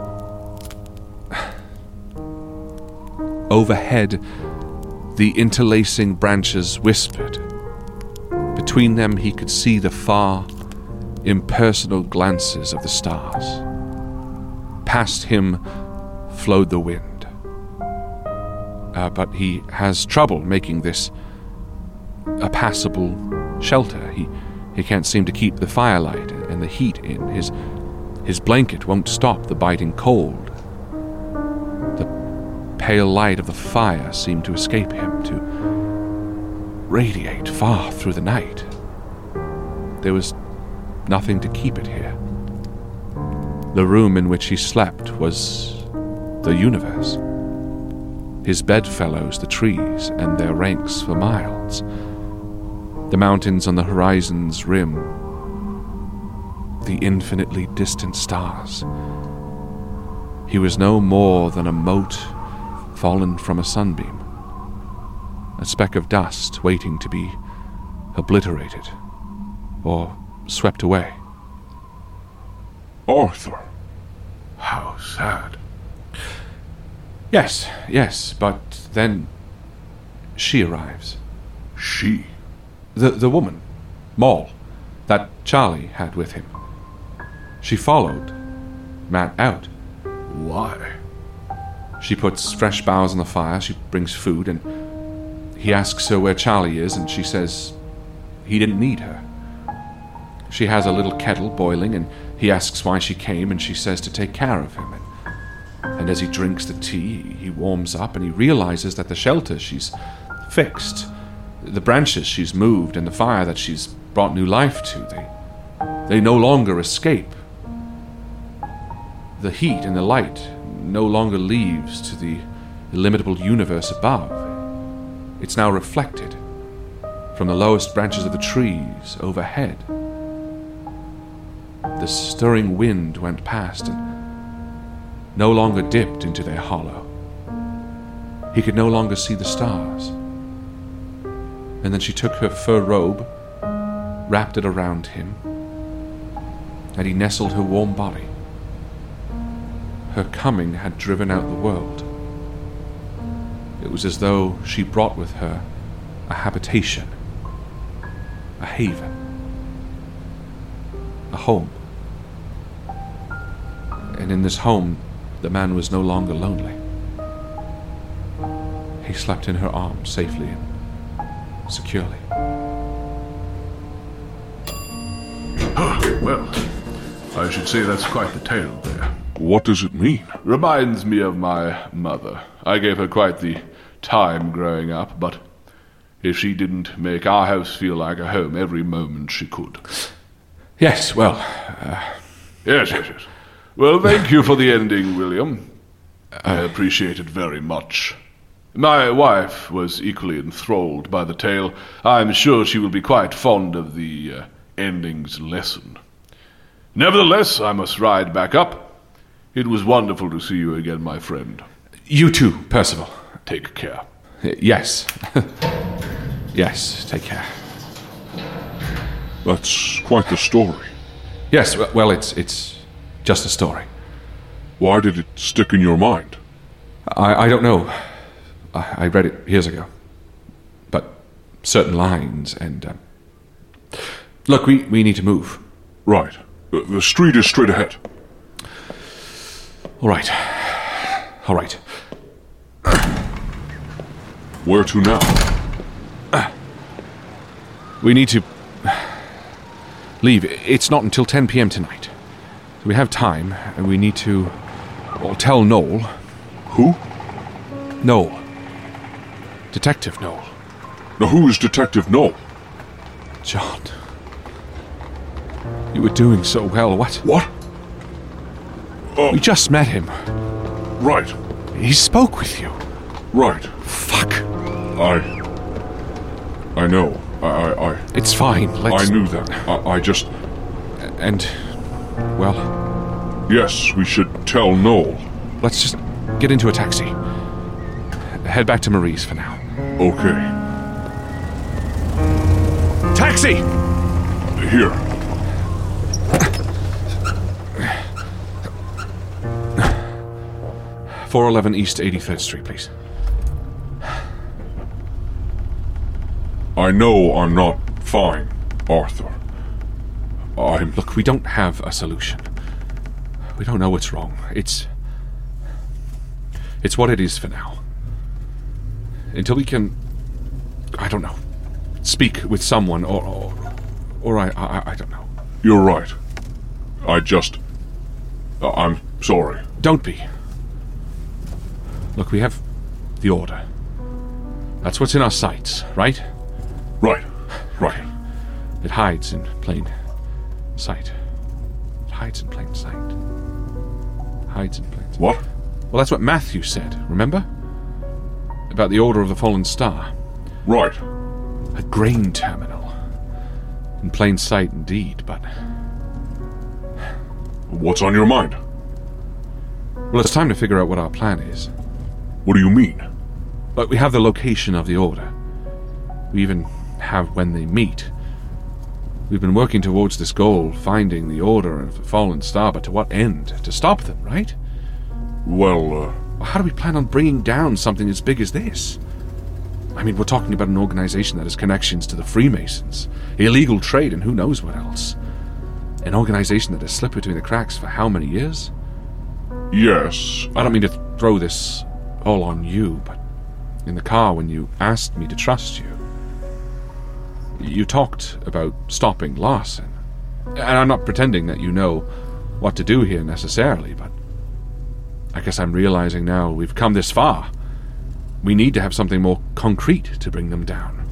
Speaker 10: overhead the interlacing branches whispered. Between them he could see the far, impersonal glances of the stars. Past him flowed the wind. Uh, but he has trouble making this a passable shelter. He he can't seem to keep the firelight and the heat in. His his blanket won't stop the biting cold. The pale light of the fire seemed to escape him, to radiate far through the night. There was nothing to keep it here. The room in which he slept was the universe. His bedfellows the trees and their ranks for miles. The mountains on the horizon's rim. The infinitely distant stars. He was no more than a mote fallen from a sunbeam. A speck of dust waiting to be obliterated or swept away.
Speaker 6: Arthur.
Speaker 11: How sad.
Speaker 10: Yes, yes, but then she arrives.
Speaker 11: She?
Speaker 10: The the woman, Moll, that Charlie had with him. She followed Matt out.
Speaker 11: Why?
Speaker 10: She puts fresh boughs on the fire, she brings food, and he asks her where Charlie is, and she says he didn't need her. She has a little kettle boiling, and he asks why she came, and she says to take care of him. And, and as he drinks the tea, he warms up, and he realizes that the shelter she's fixed, the branches she's moved, and the fire that she's brought new life to, they, they no longer escape. The heat and the light no longer leaves to the illimitable universe above. It's now reflected from the lowest branches of the trees overhead. The stirring wind went past and no longer dipped into their hollow. He could no longer see the stars. And then she took her fur robe, wrapped it around him, and he nestled her warm body. Her coming had driven out the world. It was as though she brought with her a habitation, a haven, a home. And in this home, the man was no longer lonely. He slept in her arms safely and securely.
Speaker 11: Well, I should say that's quite the tale there.
Speaker 6: What does it mean?
Speaker 11: Reminds me of my mother. I gave her quite the time growing up, but if she didn't make our house feel like a home every moment she could.
Speaker 10: Yes, well... Uh...
Speaker 11: Yes, yes, yes. Well, thank you for the ending, William. I appreciate it very much. My wife was equally enthralled by the tale. I'm sure she will be quite fond of the uh, ending's lesson. Nevertheless, I must ride back up. It was wonderful to see you again, my friend.
Speaker 10: You too, Percival.
Speaker 11: Take care.
Speaker 10: Yes. Yes, take care.
Speaker 6: That's quite the story.
Speaker 10: Yes, well, it's it's just a story.
Speaker 6: Why did it stick in your mind?
Speaker 10: I, I don't know. I, I read it years ago. But certain lines and... Um... Look, we, we need to move.
Speaker 6: Right. The, the street is straight ahead.
Speaker 10: All right. All right.
Speaker 6: Where to now?
Speaker 10: We need to leave. It's not until ten p.m. tonight. So we have time, and we need to well, tell Noel.
Speaker 6: Who?
Speaker 10: Noel. Detective Noel.
Speaker 6: Now who is Detective Noel?
Speaker 10: John. You were doing so well. What?
Speaker 6: What? Uh,
Speaker 10: we just met him.
Speaker 6: Right.
Speaker 10: He spoke with you.
Speaker 6: Right.
Speaker 10: Fuck.
Speaker 6: I... I know. I... I, I
Speaker 10: it's fine. Let's...
Speaker 6: I knew that. I, I just...
Speaker 10: And... Well...
Speaker 6: Yes, we should tell Noel.
Speaker 10: Let's just get into a taxi. Head back to Marie's for now.
Speaker 6: Okay.
Speaker 10: Taxi!
Speaker 6: Here.
Speaker 10: four eleven East eighty-third Street, please.
Speaker 6: I know I'm not fine, Arthur. I'm...
Speaker 10: Look, we don't have a solution. We don't know what's wrong. It's... It's what it is for now. Until we can... I don't know. Speak with someone, or... Or, or I, I... I don't know.
Speaker 6: You're right. I just... Uh, I'm sorry.
Speaker 10: Don't be. Look, we have the order. That's what's in our sights, right?
Speaker 6: Right. Right.
Speaker 10: Okay. It hides in plain sight. It hides in plain sight. Hides in plain sight.
Speaker 6: What?
Speaker 10: Well, that's what Matthew said, remember? About the Order of the Fallen Star.
Speaker 6: Right.
Speaker 10: A grain terminal. In plain sight indeed, but...
Speaker 6: What's on your mind?
Speaker 10: Well, it's time to figure out what our plan is.
Speaker 6: What do you mean?
Speaker 10: But we have the location of the Order. We even have when they meet. We've been working towards this goal, finding the Order of the Fallen Star, but to what end? To stop them, right?
Speaker 6: Well, uh...
Speaker 10: How do we plan on bringing down something as big as this? I mean, we're talking about an organization that has connections to the Freemasons, illegal trade, and who knows what else. An organization that has slipped between the cracks for how many years?
Speaker 6: Yes.
Speaker 10: I don't mean to throw this all on you, but in the car when you asked me to trust you, you talked about stopping Larson. And I'm not pretending that you know what to do here necessarily, but I guess I'm realizing now we've come this far. We need to have something more concrete to bring them down.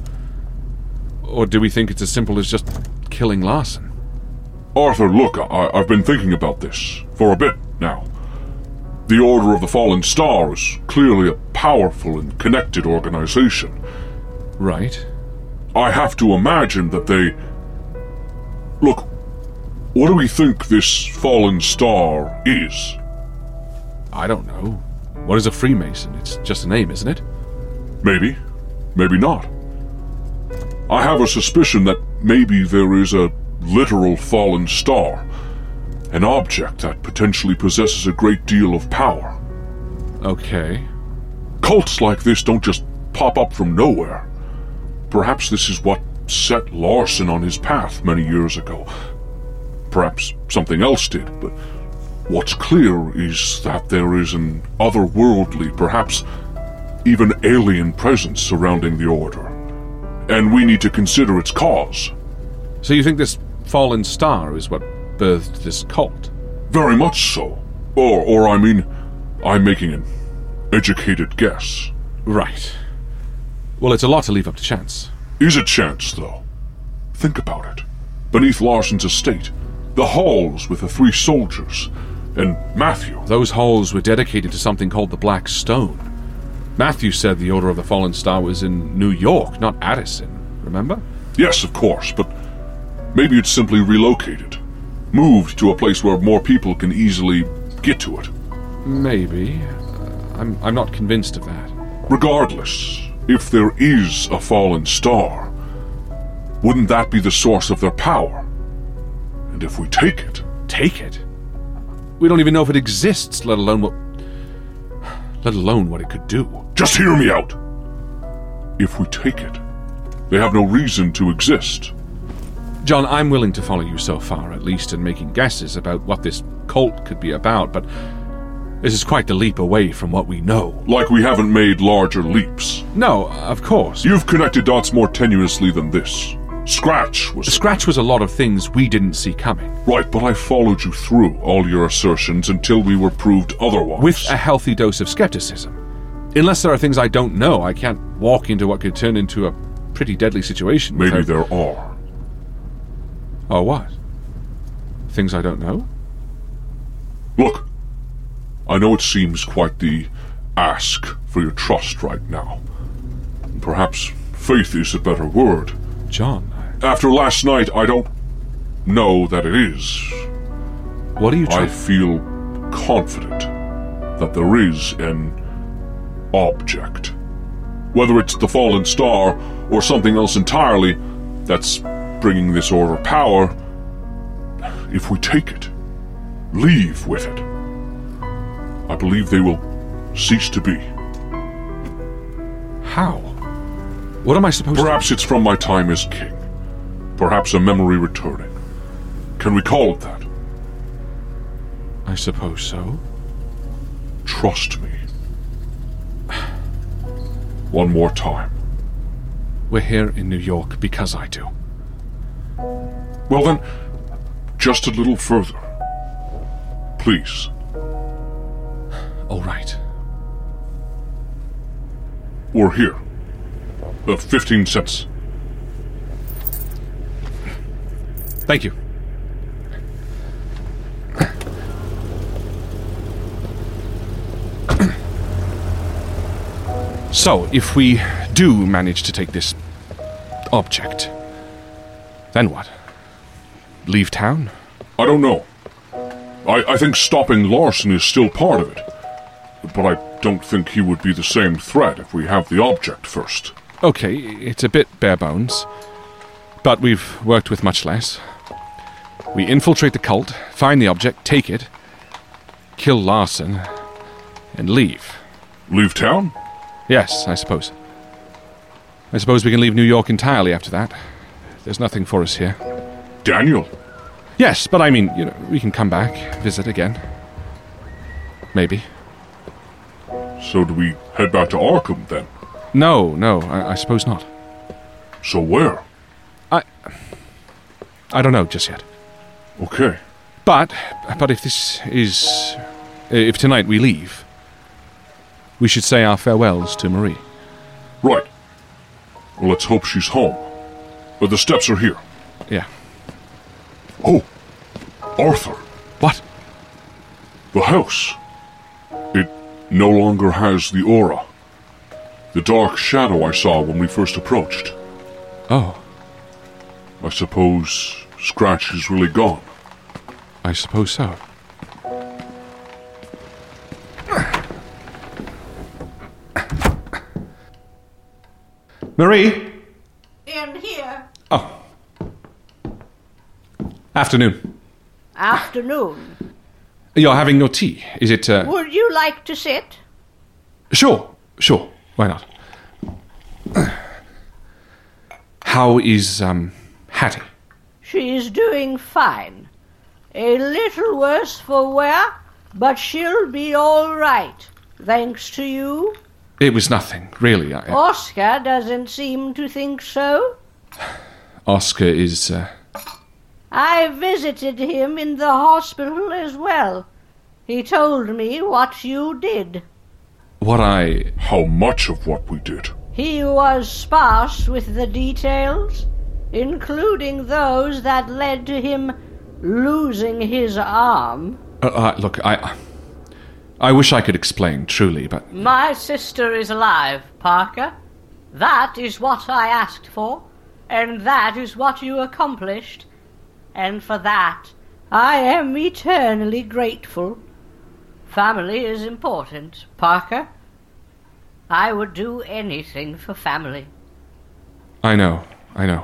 Speaker 10: Or do we think it's as simple as just killing Larson?
Speaker 6: Arthur, look, I, I've been thinking about this for a bit now. The Order of the Fallen Star is clearly a powerful and connected organization.
Speaker 10: Right.
Speaker 6: I have to imagine that they... Look, what do we think this Fallen Star is?
Speaker 10: I don't know. What is a Freemason? It's just a name, isn't it?
Speaker 6: Maybe. Maybe not. I have a suspicion that maybe there is a literal fallen star. An object that potentially possesses a great deal of power.
Speaker 10: Okay.
Speaker 6: Cults like this don't just pop up from nowhere. Perhaps this is what set Larson on his path many years ago. Perhaps something else did, but what's clear is that there is an otherworldly, perhaps even alien presence surrounding the Order. And we need to consider its cause.
Speaker 10: So you think this fallen star is what birthed this cult?
Speaker 6: Very much so. Or, or I mean, I'm making an educated guess.
Speaker 10: Right,
Speaker 7: Well, it's a lot to leave up to chance.
Speaker 6: Is it chance, though? Think about it. Beneath Larson's estate, the halls with the three soldiers, and Matthew.
Speaker 7: Those halls were dedicated to something called the Black Stone. Matthew said the Order of the Fallen Star was in New York, not Addison, remember?
Speaker 6: Yes, of course, but maybe it's simply relocated. Moved to a place where more people can easily get to it.
Speaker 7: Maybe. I'm, I'm not convinced of that.
Speaker 6: Regardless, if there is a fallen star, wouldn't that be the source of their power? And if we take it...
Speaker 7: Take it? We don't even know if it exists, let alone what... Let alone what it could do.
Speaker 6: Just hear me out! If we take it, they have no reason to exist.
Speaker 7: John, I'm willing to follow you so far, at least in making guesses about what this cult could be about, but this is quite the leap away from what we know.
Speaker 6: Like we haven't made larger leaps.
Speaker 7: No, of course.
Speaker 6: You've connected dots more tenuously than this. Scratch was...
Speaker 7: Scratch was a lot of things we didn't see coming.
Speaker 6: Right, but I followed you through all your assertions until we were proved otherwise.
Speaker 7: With a healthy dose of skepticism. Unless there are things I don't know, I can't walk into what could turn into a pretty deadly situation.
Speaker 6: Maybe
Speaker 7: without...
Speaker 6: there are.
Speaker 7: Oh, what? Things I don't know?
Speaker 6: Look, I know it seems quite the ask for your trust right now. Perhaps faith is a better word.
Speaker 7: John, I...
Speaker 6: After last night, I don't know that it is.
Speaker 7: What are you trying...
Speaker 6: I feel confident that there is an object. Whether it's the fallen star or something else entirely that's bringing this order power, if we take it, leave with it, I believe they will cease to be.
Speaker 7: How? What am I supposed
Speaker 6: Perhaps
Speaker 7: to...
Speaker 6: Perhaps it's from my time as king. Perhaps a memory returning. Can we call it that?
Speaker 7: I suppose so.
Speaker 6: Trust me. One more time.
Speaker 7: We're here in New York because I do.
Speaker 6: Well then, just a little further. Please.
Speaker 7: All right.
Speaker 6: We're here. Uh, fifteen cents.
Speaker 7: Thank you. So, if we do manage to take this object, then what? Leave town?
Speaker 6: I don't know. I, I think stopping Larson is still part of it. But I don't think he would be the same threat if we have the object first.
Speaker 7: Okay, it's a bit bare bones. But we've worked with much less. We infiltrate the cult, find the object, take it, kill Larson, and leave.
Speaker 6: Leave town?
Speaker 7: Yes, I suppose. I suppose we can leave New York entirely after that. There's nothing for us here.
Speaker 6: Daniel?
Speaker 7: Yes, but I mean, you know, we can come back, visit again. Maybe.
Speaker 6: So do we head back to Arkham, then?
Speaker 7: No, no, I, I suppose not.
Speaker 6: So where?
Speaker 7: I... I don't know just yet.
Speaker 6: Okay.
Speaker 7: But, but if this is... If tonight we leave, we should say our farewells to Marie.
Speaker 6: Right. Well, let's hope she's home. But the steps are here.
Speaker 7: Yeah.
Speaker 6: Oh, Arthur.
Speaker 7: What?
Speaker 6: The house. It no longer has the aura. The dark shadow I saw when we first approached.
Speaker 7: Oh.
Speaker 6: I suppose Scratch is really gone.
Speaker 7: I suppose so. Marie?
Speaker 12: In here.
Speaker 7: Oh. Afternoon.
Speaker 12: Afternoon.
Speaker 7: You're having your tea. Is it, uh...
Speaker 12: Would you like to sit?
Speaker 7: Sure, sure. Why not? How is, um, Hattie?
Speaker 12: She's doing fine. A little worse for wear, but she'll be all right, thanks to you.
Speaker 7: It was nothing, really. I,
Speaker 12: Oscar doesn't seem to think so.
Speaker 7: Oscar is, uh...
Speaker 12: I visited him in the hospital as well. He told me what you did.
Speaker 7: What I...
Speaker 6: How much of what we did?
Speaker 12: He was sparse with the details, including those that led to him losing his arm.
Speaker 10: Uh, uh, look, I... I wish I could explain, truly, but...
Speaker 12: My sister is alive, Parker. That is what I asked for, and that is what you accomplished. And for that, I am eternally grateful. Family is important, Parker. I would do anything for family.
Speaker 10: I know, I know.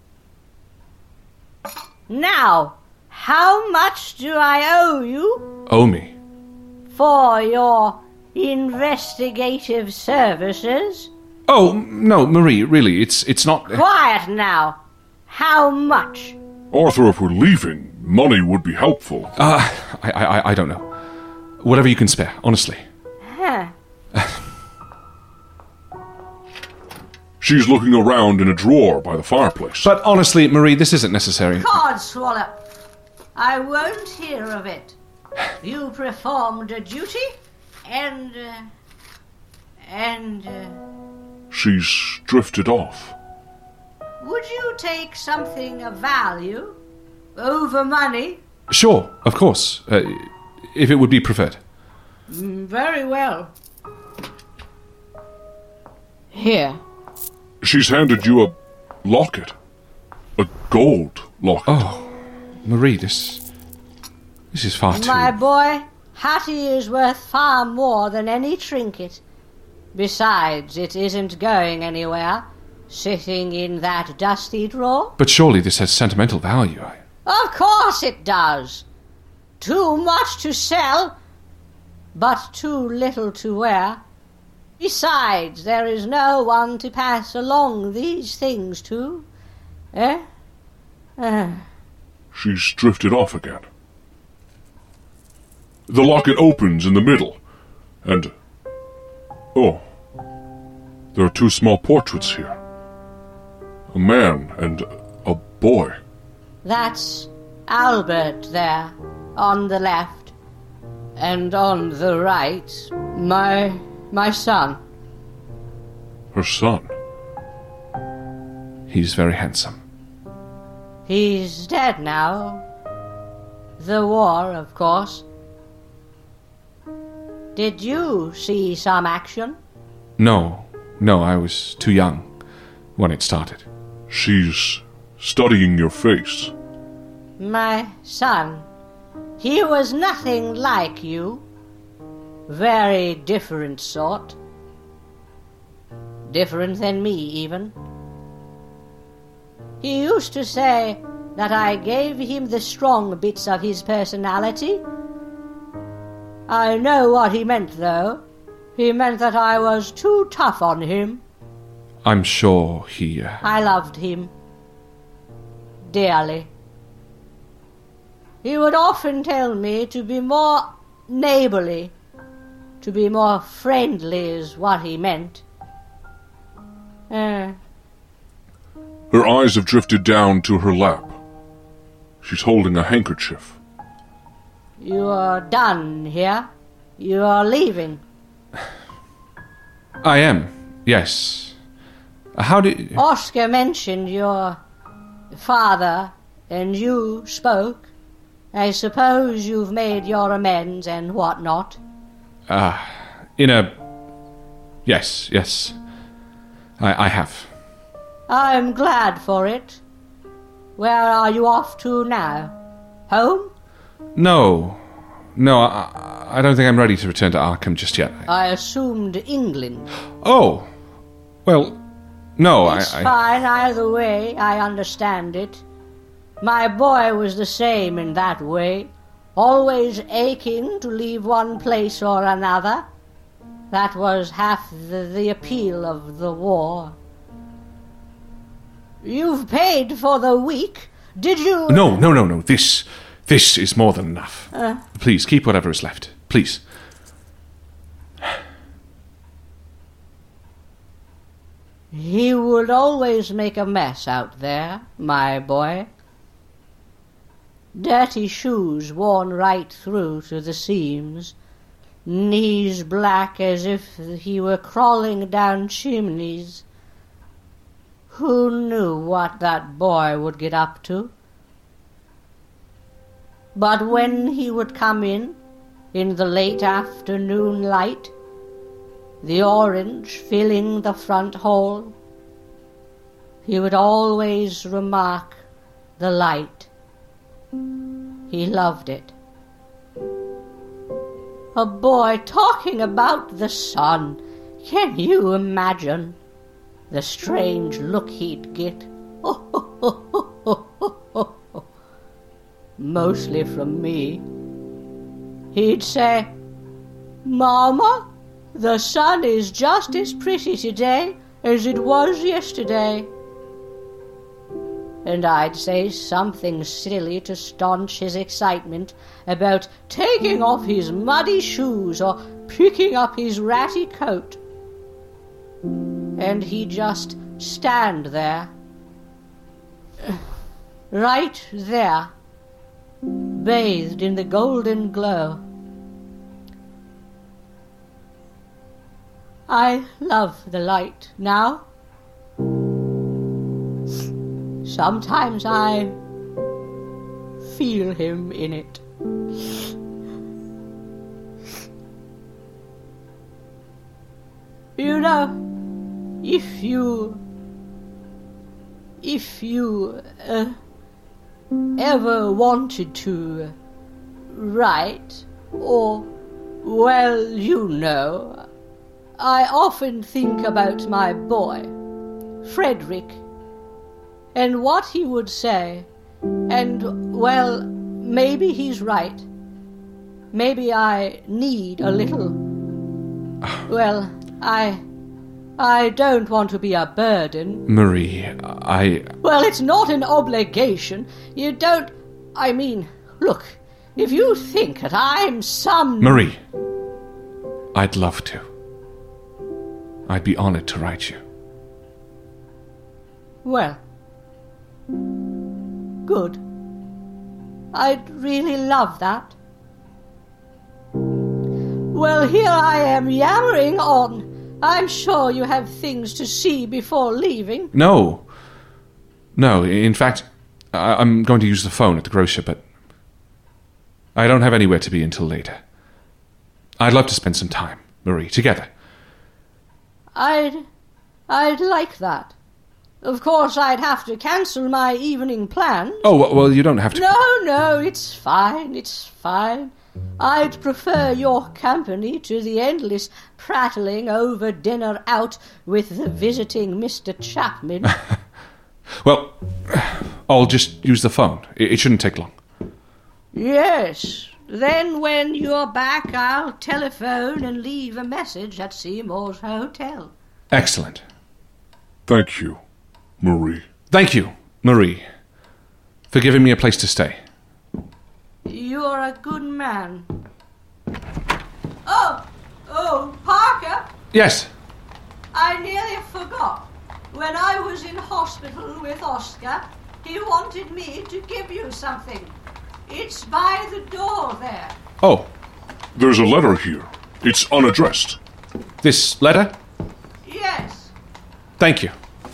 Speaker 12: Now, how much do I owe you?
Speaker 10: Owe me?
Speaker 12: For your investigative services?
Speaker 10: Oh, no, Marie, really, it's it's not...
Speaker 12: Quiet now. How much?
Speaker 6: Arthur, if we're leaving, money would be helpful.
Speaker 10: Uh, I, I, I don't know. Whatever you can spare, honestly.
Speaker 12: Huh.
Speaker 6: She's looking around in a drawer by the fireplace.
Speaker 10: But honestly, Marie, this isn't necessary.
Speaker 12: Codswallop. I won't hear of it. You performed a duty, and... Uh, and... Uh,
Speaker 6: She's drifted off.
Speaker 12: would you take something of value over money?
Speaker 10: Sure, of course, uh, if it would be preferred.
Speaker 12: Mm, very well. Here.
Speaker 6: She's handed you a locket. A gold locket.
Speaker 10: Oh, Marie, this... This is far too...
Speaker 12: My boy, Hattie is worth far more than any trinket. Besides, it isn't going anywhere, sitting in that dusty drawer.
Speaker 10: But surely this has sentimental value. I...
Speaker 12: Of course it does. Too much to sell, but too little to wear. Besides, there is no one to pass along these things to. Eh? Uh.
Speaker 6: She's drifted off again. The locket opens in the middle, and... Oh, there are two small portraits here. A man and a boy.
Speaker 12: That's Albert there, on the left. And on the right, my... my son.
Speaker 6: Her son?
Speaker 10: He's very handsome.
Speaker 12: He's dead now. The war, of course. Did you see some action?
Speaker 10: No, no, I was too young when it started.
Speaker 6: She's studying your face.
Speaker 12: My son. He was nothing like you. Very different sort. Different than me, even. He used to say that I gave him the strong bits of his personality. I know what he meant, though. He meant that I was too tough on him.
Speaker 10: I'm sure he... Uh...
Speaker 12: I loved him. Dearly. He would often tell me to be more neighborly. To be more friendly is what he meant. Uh.
Speaker 6: Her eyes have drifted down to her lap. She's holding a handkerchief.
Speaker 12: You are done here? You are leaving?
Speaker 10: I am, yes. How do you...
Speaker 12: Oscar mentioned your father, and you spoke. I suppose you've made your amends and what not.
Speaker 10: Ah, uh, in a... Yes, yes. I, I have.
Speaker 12: I'm glad for it. Where are you off to now? Home?
Speaker 10: No. No, I, I don't think I'm ready to return to Arkham just yet.
Speaker 12: I assumed England.
Speaker 10: Oh. Well, no,
Speaker 12: it's
Speaker 10: I... I...
Speaker 12: fine either way, I understand it. My boy was the same in that way. Always aching to leave one place or another. That was half the, the appeal of the war. You've paid for the week. Did you...
Speaker 10: No, no, no, no. This... This is more than enough.
Speaker 12: Uh,
Speaker 10: Please, keep whatever is left. Please.
Speaker 12: He would always make a mess out there, my boy. Dirty shoes worn right through to the seams. knees black as if he were crawling down chimneys. Who knew what that boy would get up to? But when he would come in, in the late afternoon light, the orange filling the front hall, he would always remark the light. He loved it. A boy talking about the sun. Can you imagine the strange look he'd get? Mostly from me. He'd say, "Mama, the sun is just as pretty today as it was yesterday." And I'd say something silly to staunch his excitement about taking off his muddy shoes or picking up his ratty coat. And he'd just stand there, right there, bathed in the golden glow. I love the light now. Sometimes I feel him in it. You know, if you, if you uh, ever wanted to write, or, well, you know, I often think about my boy, Frederick, and what he would say, and, well, maybe he's right. Maybe I need a little... Well, I... I don't want to be a burden.
Speaker 10: Marie, I...
Speaker 12: Well, it's not an obligation. You don't... I mean, look, if you think that I'm some...
Speaker 10: Marie, I'd love to. I'd be honored to write you.
Speaker 12: Well... Good. I'd really love that. Well, here I am yammering on. I'm sure you have things to see before leaving.
Speaker 10: No. No, in fact, I- I'm going to use the phone at the grocer, but I don't have anywhere to be until later. I'd love to spend some time, Marie, together.
Speaker 12: I'd... I'd like that. Of course, I'd have to cancel my evening plans.
Speaker 10: Oh, well, you don't have to...
Speaker 12: No, no, it's fine, it's fine. I'd prefer your company to the endless prattling over dinner out with the visiting Mister Chapman.
Speaker 10: Well, I'll just use the phone. It shouldn't take long.
Speaker 12: Yes. Then when you're back, I'll telephone and leave a message at Seymour's Hotel.
Speaker 10: Excellent.
Speaker 6: Thank you, Marie.
Speaker 10: Thank you, Marie, for giving me a place to stay.
Speaker 12: You're a good man. Oh, oh, Parker.
Speaker 10: Yes.
Speaker 12: I nearly forgot. When I was in hospital with Oscar, he wanted me to give you something. It's by the door there.
Speaker 10: Oh.
Speaker 6: There's a letter here. It's unaddressed.
Speaker 10: This letter?
Speaker 12: Yes.
Speaker 10: Thank you.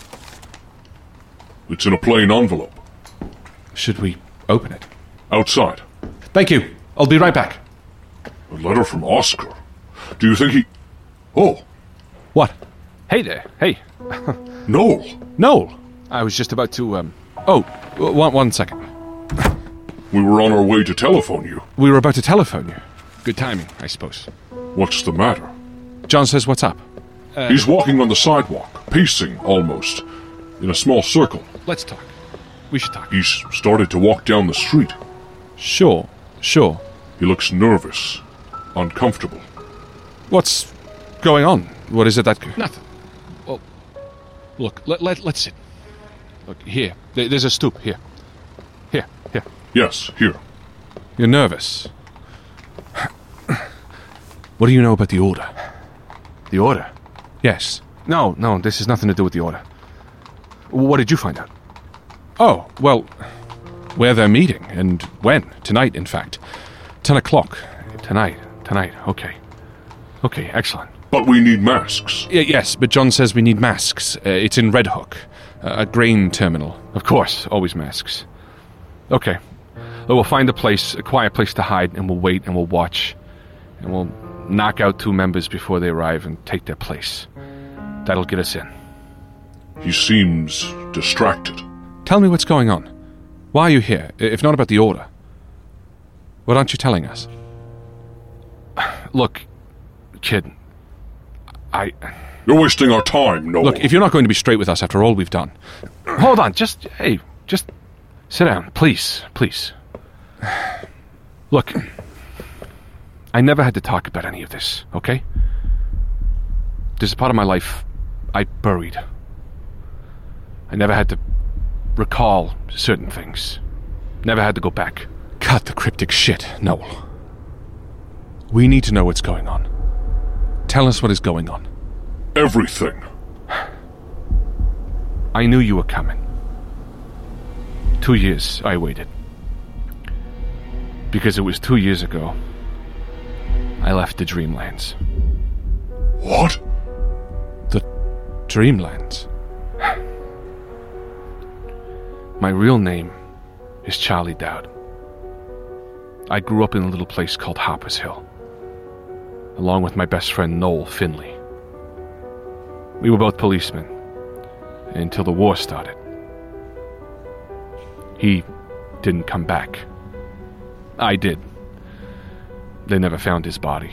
Speaker 6: It's in a plain envelope.
Speaker 10: Should we open it?
Speaker 6: Outside.
Speaker 10: Thank you. I'll be right back.
Speaker 6: A letter from Oscar. Do you think he... Oh.
Speaker 10: What?
Speaker 7: Hey there. Hey.
Speaker 6: Noel.
Speaker 10: Noel.
Speaker 7: I was just about to, um...
Speaker 10: Oh, one, one second.
Speaker 6: We were on our way to telephone you.
Speaker 10: We were about to telephone you.
Speaker 7: Good timing, I suppose.
Speaker 6: What's the matter?
Speaker 10: John says what's up.
Speaker 7: Uh,
Speaker 6: He's walking on the sidewalk, pacing almost, in a small circle.
Speaker 7: Let's talk. We should talk.
Speaker 6: He's started to walk down the street.
Speaker 10: Sure, sure.
Speaker 6: He looks nervous, uncomfortable.
Speaker 10: What's going on? What is it that...
Speaker 7: Nothing. Well, look, let, let, let's sit. Look, here. There, there's a stoop, here. Here, here.
Speaker 6: Yes, here.
Speaker 10: You're nervous. What do you know about the Order?
Speaker 7: The Order?
Speaker 10: Yes.
Speaker 7: No, no, this has nothing to do with the Order. What did you find out?
Speaker 10: Oh, well, where they're meeting, and when. Tonight, in fact. Ten o'clock.
Speaker 7: Tonight, tonight, okay.
Speaker 10: Okay, excellent.
Speaker 6: But we need masks.
Speaker 7: Y- yes, but John says we need masks. Uh, it's in Red Hook, uh, a grain terminal.
Speaker 10: Of course, always masks. Okay. Well, we'll find a place, a quiet place to hide, and we'll wait and we'll watch. And we'll knock out two members before they arrive and take their place. That'll get us in.
Speaker 6: He seems distracted.
Speaker 7: Tell me what's going on. Why are you here, if not about the order? What aren't you telling us?
Speaker 10: Look, kid, I...
Speaker 6: You're wasting our time, Noel.
Speaker 7: Look, if you're not going to be straight with us after all we've done...
Speaker 10: Hold on, just, hey, just sit down, please, please. Look, I never had to talk about any of this, okay? There's a part of my life I buried. I never had to recall certain things. Never had to go back.
Speaker 7: Cut the cryptic shit, Noel. We need to know what's going on. Tell us what is going on.
Speaker 6: Everything.
Speaker 10: I knew you were coming. Two years I waited. Because it was two years ago I left the Dreamlands.
Speaker 6: What?
Speaker 7: The Dreamlands?
Speaker 10: My real name is Charlie Dowd. I grew up in a little place called Harper's Hill, along with my best friend Noel Finley. We were both policemen until the war started. He didn't come back. I did. They never found his body.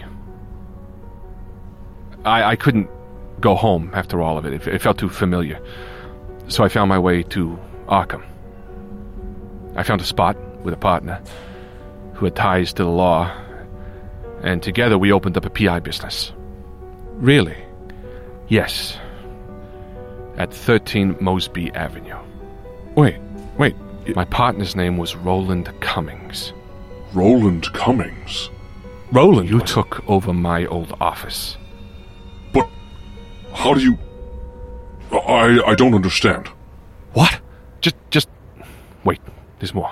Speaker 10: I, I couldn't go home after all of it. it. It felt too familiar. So I found my way to Arkham. I found a spot with a partner who had ties to the law, and together we opened up a P I business.
Speaker 7: Really?
Speaker 10: Yes. At thirteen Mosby Avenue.
Speaker 7: Wait, wait.
Speaker 10: My partner's name was Roland Cummings.
Speaker 6: Roland Cummings?
Speaker 7: Roland?
Speaker 10: You took over my old office.
Speaker 6: But how do you... I, I don't understand.
Speaker 10: What? Just, just... Wait, there's more.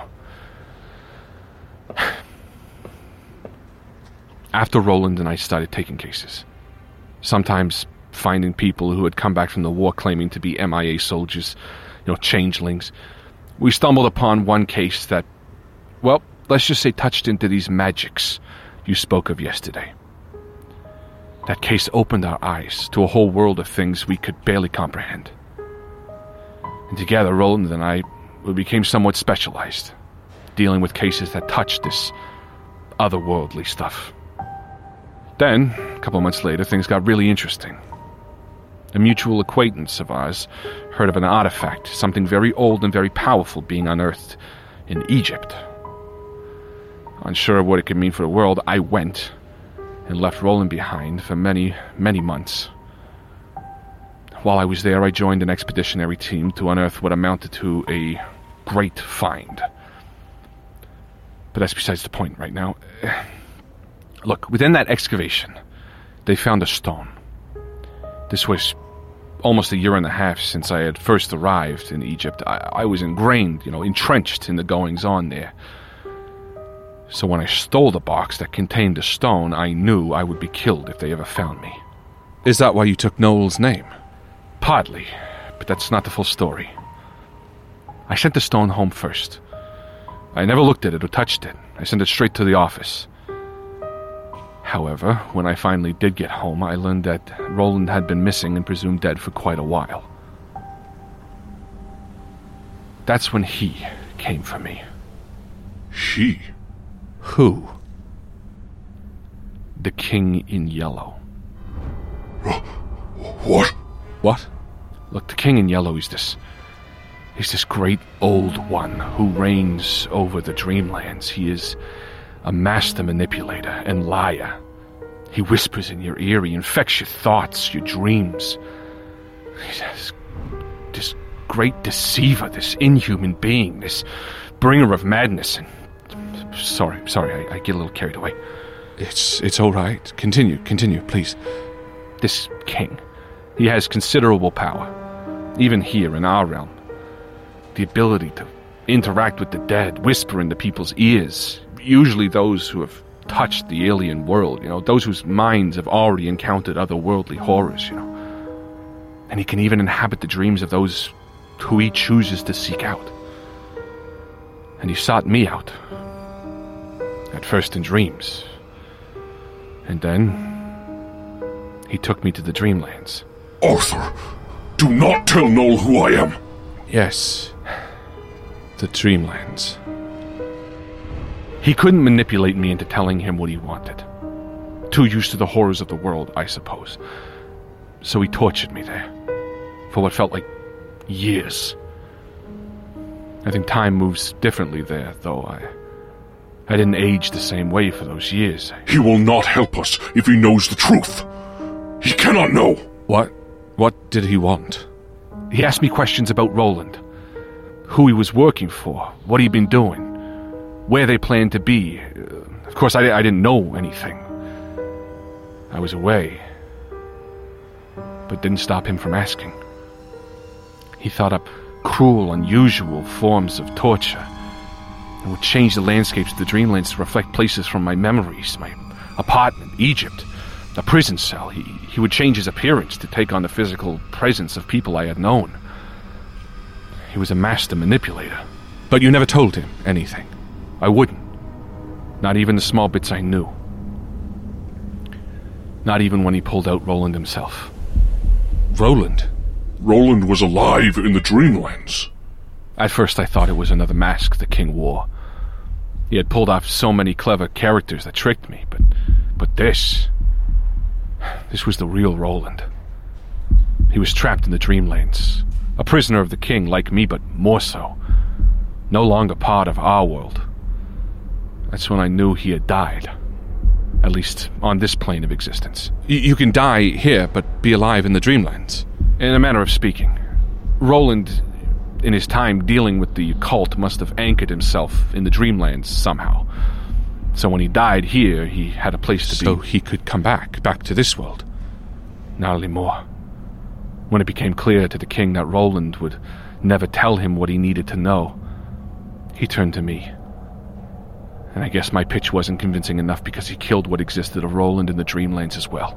Speaker 10: After Roland and I started taking cases, sometimes finding people who had come back from the war claiming to be M I A soldiers, you know, changelings, we stumbled upon one case that, well, let's just say touched into these magics you spoke of yesterday. That case opened our eyes to a whole world of things we could barely comprehend. And together, Roland and I, we became somewhat specialized, dealing with cases that touched this otherworldly stuff. Then, a couple of months later, things got really interesting. A mutual acquaintance of ours heard of an artifact, something very old and very powerful being unearthed in Egypt. Unsure of what it could mean for the world, I went and left Roland behind for many, many months. While I was there, I joined an expeditionary team to unearth what amounted to a great find. But that's besides the point right now. Look, within that excavation, they found a stone. This was almost a year and a half since I had first arrived in Egypt. I, I was ingrained, you know, entrenched in the goings-on there. So when I stole the box that contained the stone, I knew I would be killed if they ever found me.
Speaker 7: Is that why you took Noel's name?
Speaker 10: Partly, but that's not the full story. I sent the stone home first. I never looked at it or touched it. I sent it straight to the office. However, when I finally did get home, I learned that Roland had been missing and presumed dead for quite a while. That's when he came for me.
Speaker 6: He?
Speaker 7: Who?
Speaker 10: The King in Yellow.
Speaker 6: What?
Speaker 7: What?
Speaker 10: Look, the King in Yellow is this... He's this great old one who reigns over the Dreamlands. He is a master manipulator and liar. He whispers in your ear, he infects your thoughts, your dreams. He's this, this great deceiver, this inhuman being, this bringer of madness. And sorry, sorry, I, I get a little carried away.
Speaker 7: It's it's all right. Continue, continue, please.
Speaker 10: This king, he has considerable power, even here in our realm. The ability to interact with the dead, whisper into people's ears, usually those who have
Speaker 8: touched the alien world, you know, those whose minds have already encountered otherworldly horrors, you know. And he can even inhabit the dreams of those who he chooses to seek out. And he sought me out. At first in dreams. And then he took me to the Dreamlands.
Speaker 6: Arthur, do not tell Noel who I am.
Speaker 7: Yes, the Dreamlands.
Speaker 8: He couldn't manipulate me into telling him what he wanted. Too used to the horrors of the world, I suppose. So he tortured me there. For what felt like years. I think time moves differently there, though I... I didn't age the same way for those years.
Speaker 6: He will not help us if he knows the truth. He cannot know.
Speaker 7: What? What did he want?
Speaker 8: He asked me questions about Roland. Who he was working for, what he'd been doing, where they planned to be. Uh, of course, I, I didn't know anything. I was away. But didn't stop him from asking. He thought up cruel, unusual forms of torture and would change the landscapes of the Dreamlands to reflect places from my memories, my apartment, Egypt, a prison cell. He, he would change his appearance to take on the physical presence of people I had known. He was a master manipulator.
Speaker 7: But you never told him anything?
Speaker 8: I wouldn't. Not even the small bits I knew. Not even when he pulled out Roland himself.
Speaker 7: Roland?
Speaker 6: Roland was alive in the Dreamlands.
Speaker 8: At first I thought it was another mask the king wore. He had pulled off so many clever characters that tricked me, but but this... This was the real Roland. He was trapped in the Dreamlands. A prisoner of the king, like me, but more so. No longer part of our world. That's when I knew he had died. At least on this plane of existence.
Speaker 7: Y- you can die here, but be alive in the Dreamlands?
Speaker 8: In a manner of speaking. Roland, in his time dealing with the occult, must have anchored himself in the Dreamlands somehow. So when he died here, he had a place to
Speaker 7: so
Speaker 8: be.
Speaker 7: So he could come back, back to this world?
Speaker 8: Not anymore. When it became clear to the king that Roland would never tell him what he needed to know, he turned to me. And I guess my pitch wasn't convincing enough because he killed what existed of Roland in the Dreamlands as well.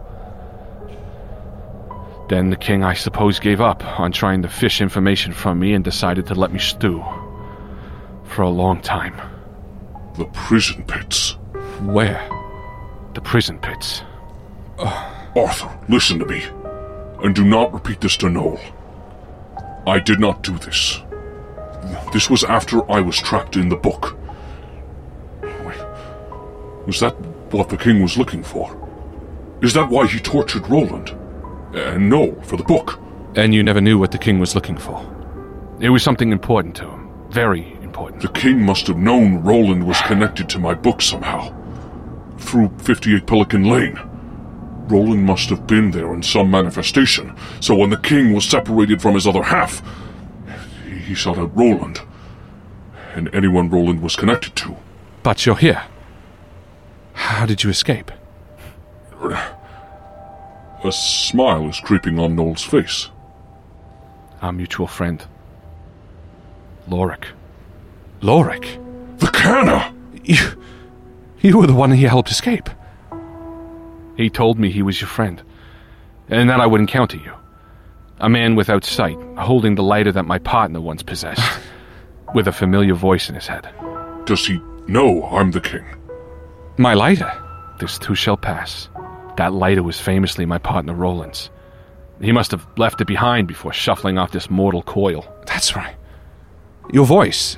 Speaker 8: Then the king, I suppose, gave up on trying to fish information from me and decided to let me stew. For a long time.
Speaker 6: The prison pits.
Speaker 7: Where?
Speaker 8: The prison pits.
Speaker 6: Uh, Arthur, listen to me. And do not repeat this to Noel. I did not do this. This was after I was trapped in the book. Wait, was that what the king was looking for? Is that why he tortured Roland? And Noel for the book?
Speaker 7: And you never knew what the king was looking for?
Speaker 8: It was something important to him. Very important.
Speaker 6: The king must have known Roland was connected to my book somehow. Through fifty-eight Pelican Lane. Roland must have been there in some manifestation, so when the king was separated from his other half, he sought out Roland. And anyone Roland was connected to.
Speaker 7: But you're here. How did you escape?
Speaker 6: A smile is creeping on Noel's face.
Speaker 8: Our mutual friend. Lorik.
Speaker 7: Lorik?
Speaker 6: The Canna!
Speaker 7: You... You were the one he helped escape.
Speaker 8: He told me he was your friend, and that I would encounter you. A man without sight, holding the lighter that my partner once possessed, with a familiar voice in his head.
Speaker 6: Does he know I'm the king?
Speaker 7: My lighter?
Speaker 8: This too shall pass. That lighter was famously my partner Roland's. He must have left it behind before shuffling off this mortal coil.
Speaker 7: That's right. Your voice.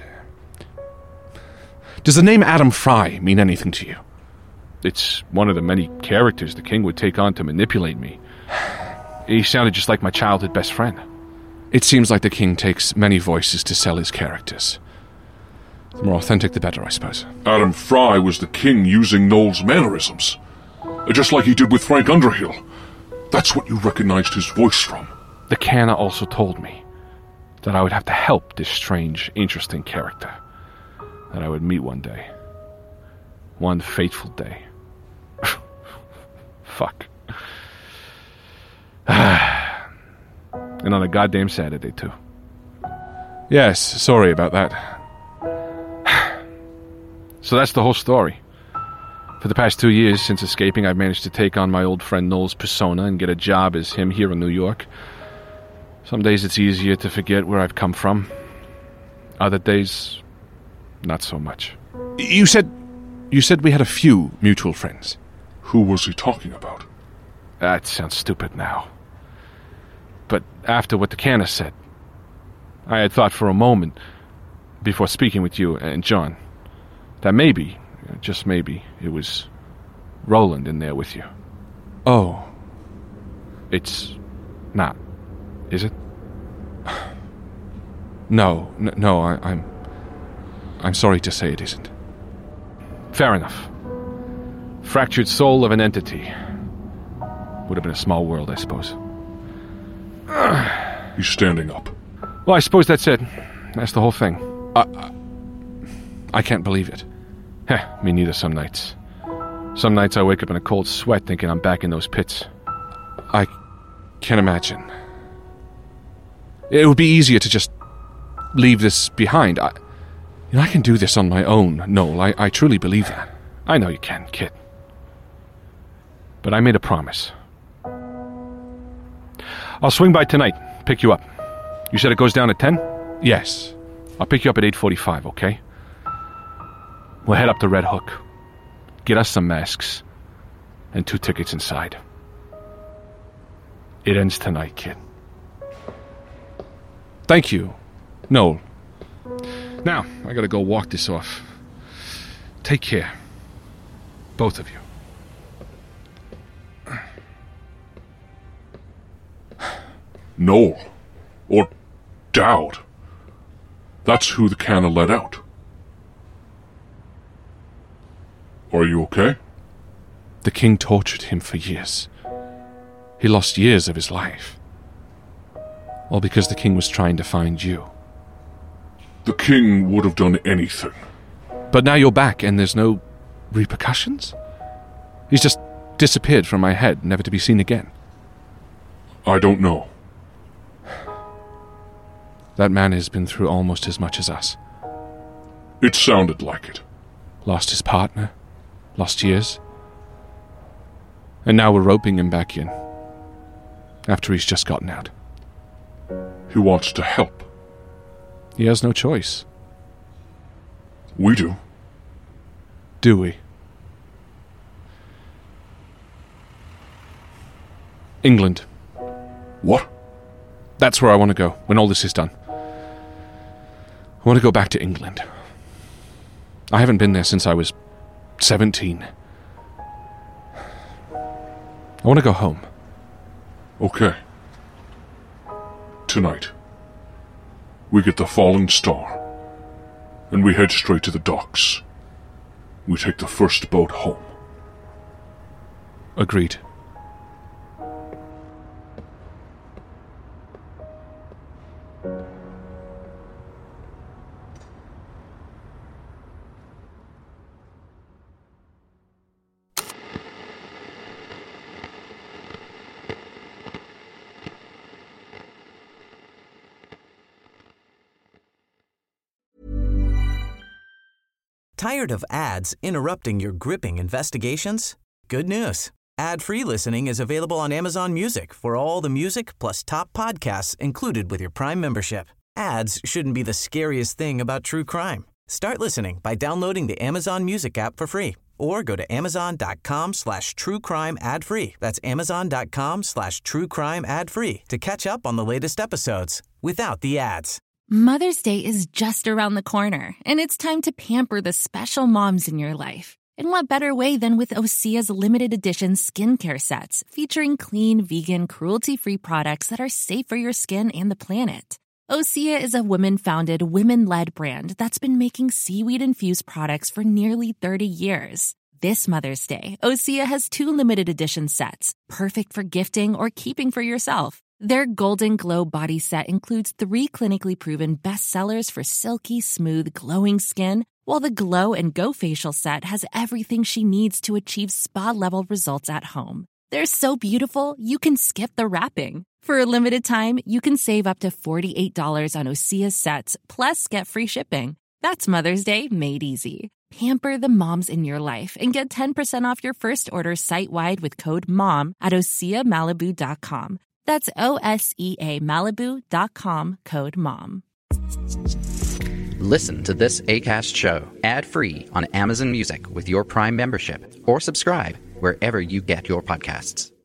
Speaker 7: Does the name Adam Fry mean anything to you?
Speaker 8: It's one of the many characters the king would take on to manipulate me. He sounded just like my childhood best friend.
Speaker 7: It seems like the king takes many voices to sell his characters. The more authentic, the better, I suppose.
Speaker 6: Adam Fry was the king using Noel's mannerisms. Just like he did with Frank Underhill. That's what you recognized his voice from.
Speaker 8: The Canna also told me that I would have to help this strange, interesting character that I would meet one day. One fateful day. Fuck. And on a goddamn Saturday, too.
Speaker 7: Yes, sorry about that.
Speaker 8: So that's the whole story.
Speaker 7: For the past two years since escaping, I've managed to take on my old friend Noel's persona and get a job as him here in New York. Some days it's easier to forget where I've come from. Other days, not so much.
Speaker 10: You said... You said we had a few mutual friends.
Speaker 6: Who was he talking about?
Speaker 7: That sounds stupid now. But after what the canner said, I had thought for a moment, before speaking with you and John, that maybe, just maybe, it was Roland in there with you.
Speaker 10: Oh.
Speaker 7: It's not, is it?
Speaker 10: No, n- no, I, I'm... I'm sorry to say it isn't.
Speaker 7: Fair enough. Fractured soul of an entity. Would have been a small world, I suppose.
Speaker 6: He's standing up.
Speaker 7: Well, I suppose that's it. That's the whole thing.
Speaker 10: I, I, I can't believe it.
Speaker 7: Heh, me neither some nights. Some nights I wake up in a cold sweat thinking I'm back in those pits.
Speaker 10: I can't imagine. It would be easier to just leave this behind. I, you know, I can do this on my own, Noel. I, I truly believe that.
Speaker 7: I know you can, kid. But I made a promise. I'll swing by tonight, pick you up. You said it goes down at ten?
Speaker 10: Yes.
Speaker 7: I'll pick you up at eight forty-five, okay? We'll head up to Red Hook. Get us some masks. And two tickets inside. It ends tonight, kid.
Speaker 10: Thank you, Noel.
Speaker 7: Now, I gotta go walk this off. Take care. Both of you.
Speaker 6: Noel. Or Dowd. That's who the cannon let out. Are you okay?
Speaker 10: The king tortured him for years. He lost years of his life. All because the king was trying to find you.
Speaker 6: The king would have done anything.
Speaker 10: But now you're back and there's no repercussions? He's just disappeared from my head, never to be seen again.
Speaker 6: I don't know.
Speaker 10: That man has been through almost as much as us.
Speaker 6: It sounded like it.
Speaker 10: Lost his partner, lost years. And now we're roping him back in. After he's just gotten out.
Speaker 6: He wants to help.
Speaker 10: He has no choice.
Speaker 6: We do.
Speaker 10: Do we? England.
Speaker 6: What?
Speaker 10: That's where I want to go when all this is done. I want to go back to England. I haven't been there since I was seventeen. I want to go home.
Speaker 6: Okay. Tonight, we get the Falling Star, and we head straight to the docks. We take the first boat home.
Speaker 10: Agreed.
Speaker 4: Tired of ads interrupting your gripping investigations? Good news. Ad-free listening is available on Amazon Music for all the music plus top podcasts included with your Prime membership. Ads shouldn't be the scariest thing about true crime. Start listening by downloading the Amazon Music app for free or go to amazon.com slash true crime ad free. That's amazon.com slash true crime ad free to catch up on the latest episodes without the ads.
Speaker 13: Mother's Day is just around the corner, and it's time to pamper the special moms in your life. And what better way than with Osea's limited edition skincare sets featuring clean, vegan, cruelty-free products that are safe for your skin and the planet. Osea is a women-founded, women-led brand that's been making seaweed-infused products for nearly thirty years. This Mother's Day, Osea has two limited edition sets, perfect for gifting or keeping for yourself. Their Golden Glow body set includes three clinically proven bestsellers for silky, smooth, glowing skin, while the Glow and Go facial set has everything she needs to achieve spa-level results at home. They're so beautiful, you can skip the wrapping. For a limited time, you can save up to forty-eight dollars on Osea's sets, plus get free shipping. That's Mother's Day made easy. Pamper the moms in your life and get ten percent off your first order site-wide with code MOM at osea malibu dot com. That's O S E A Malibu dot com, code MOM.
Speaker 5: Listen to this Acast show ad-free on Amazon Music with your Prime membership, or subscribe wherever you get your podcasts.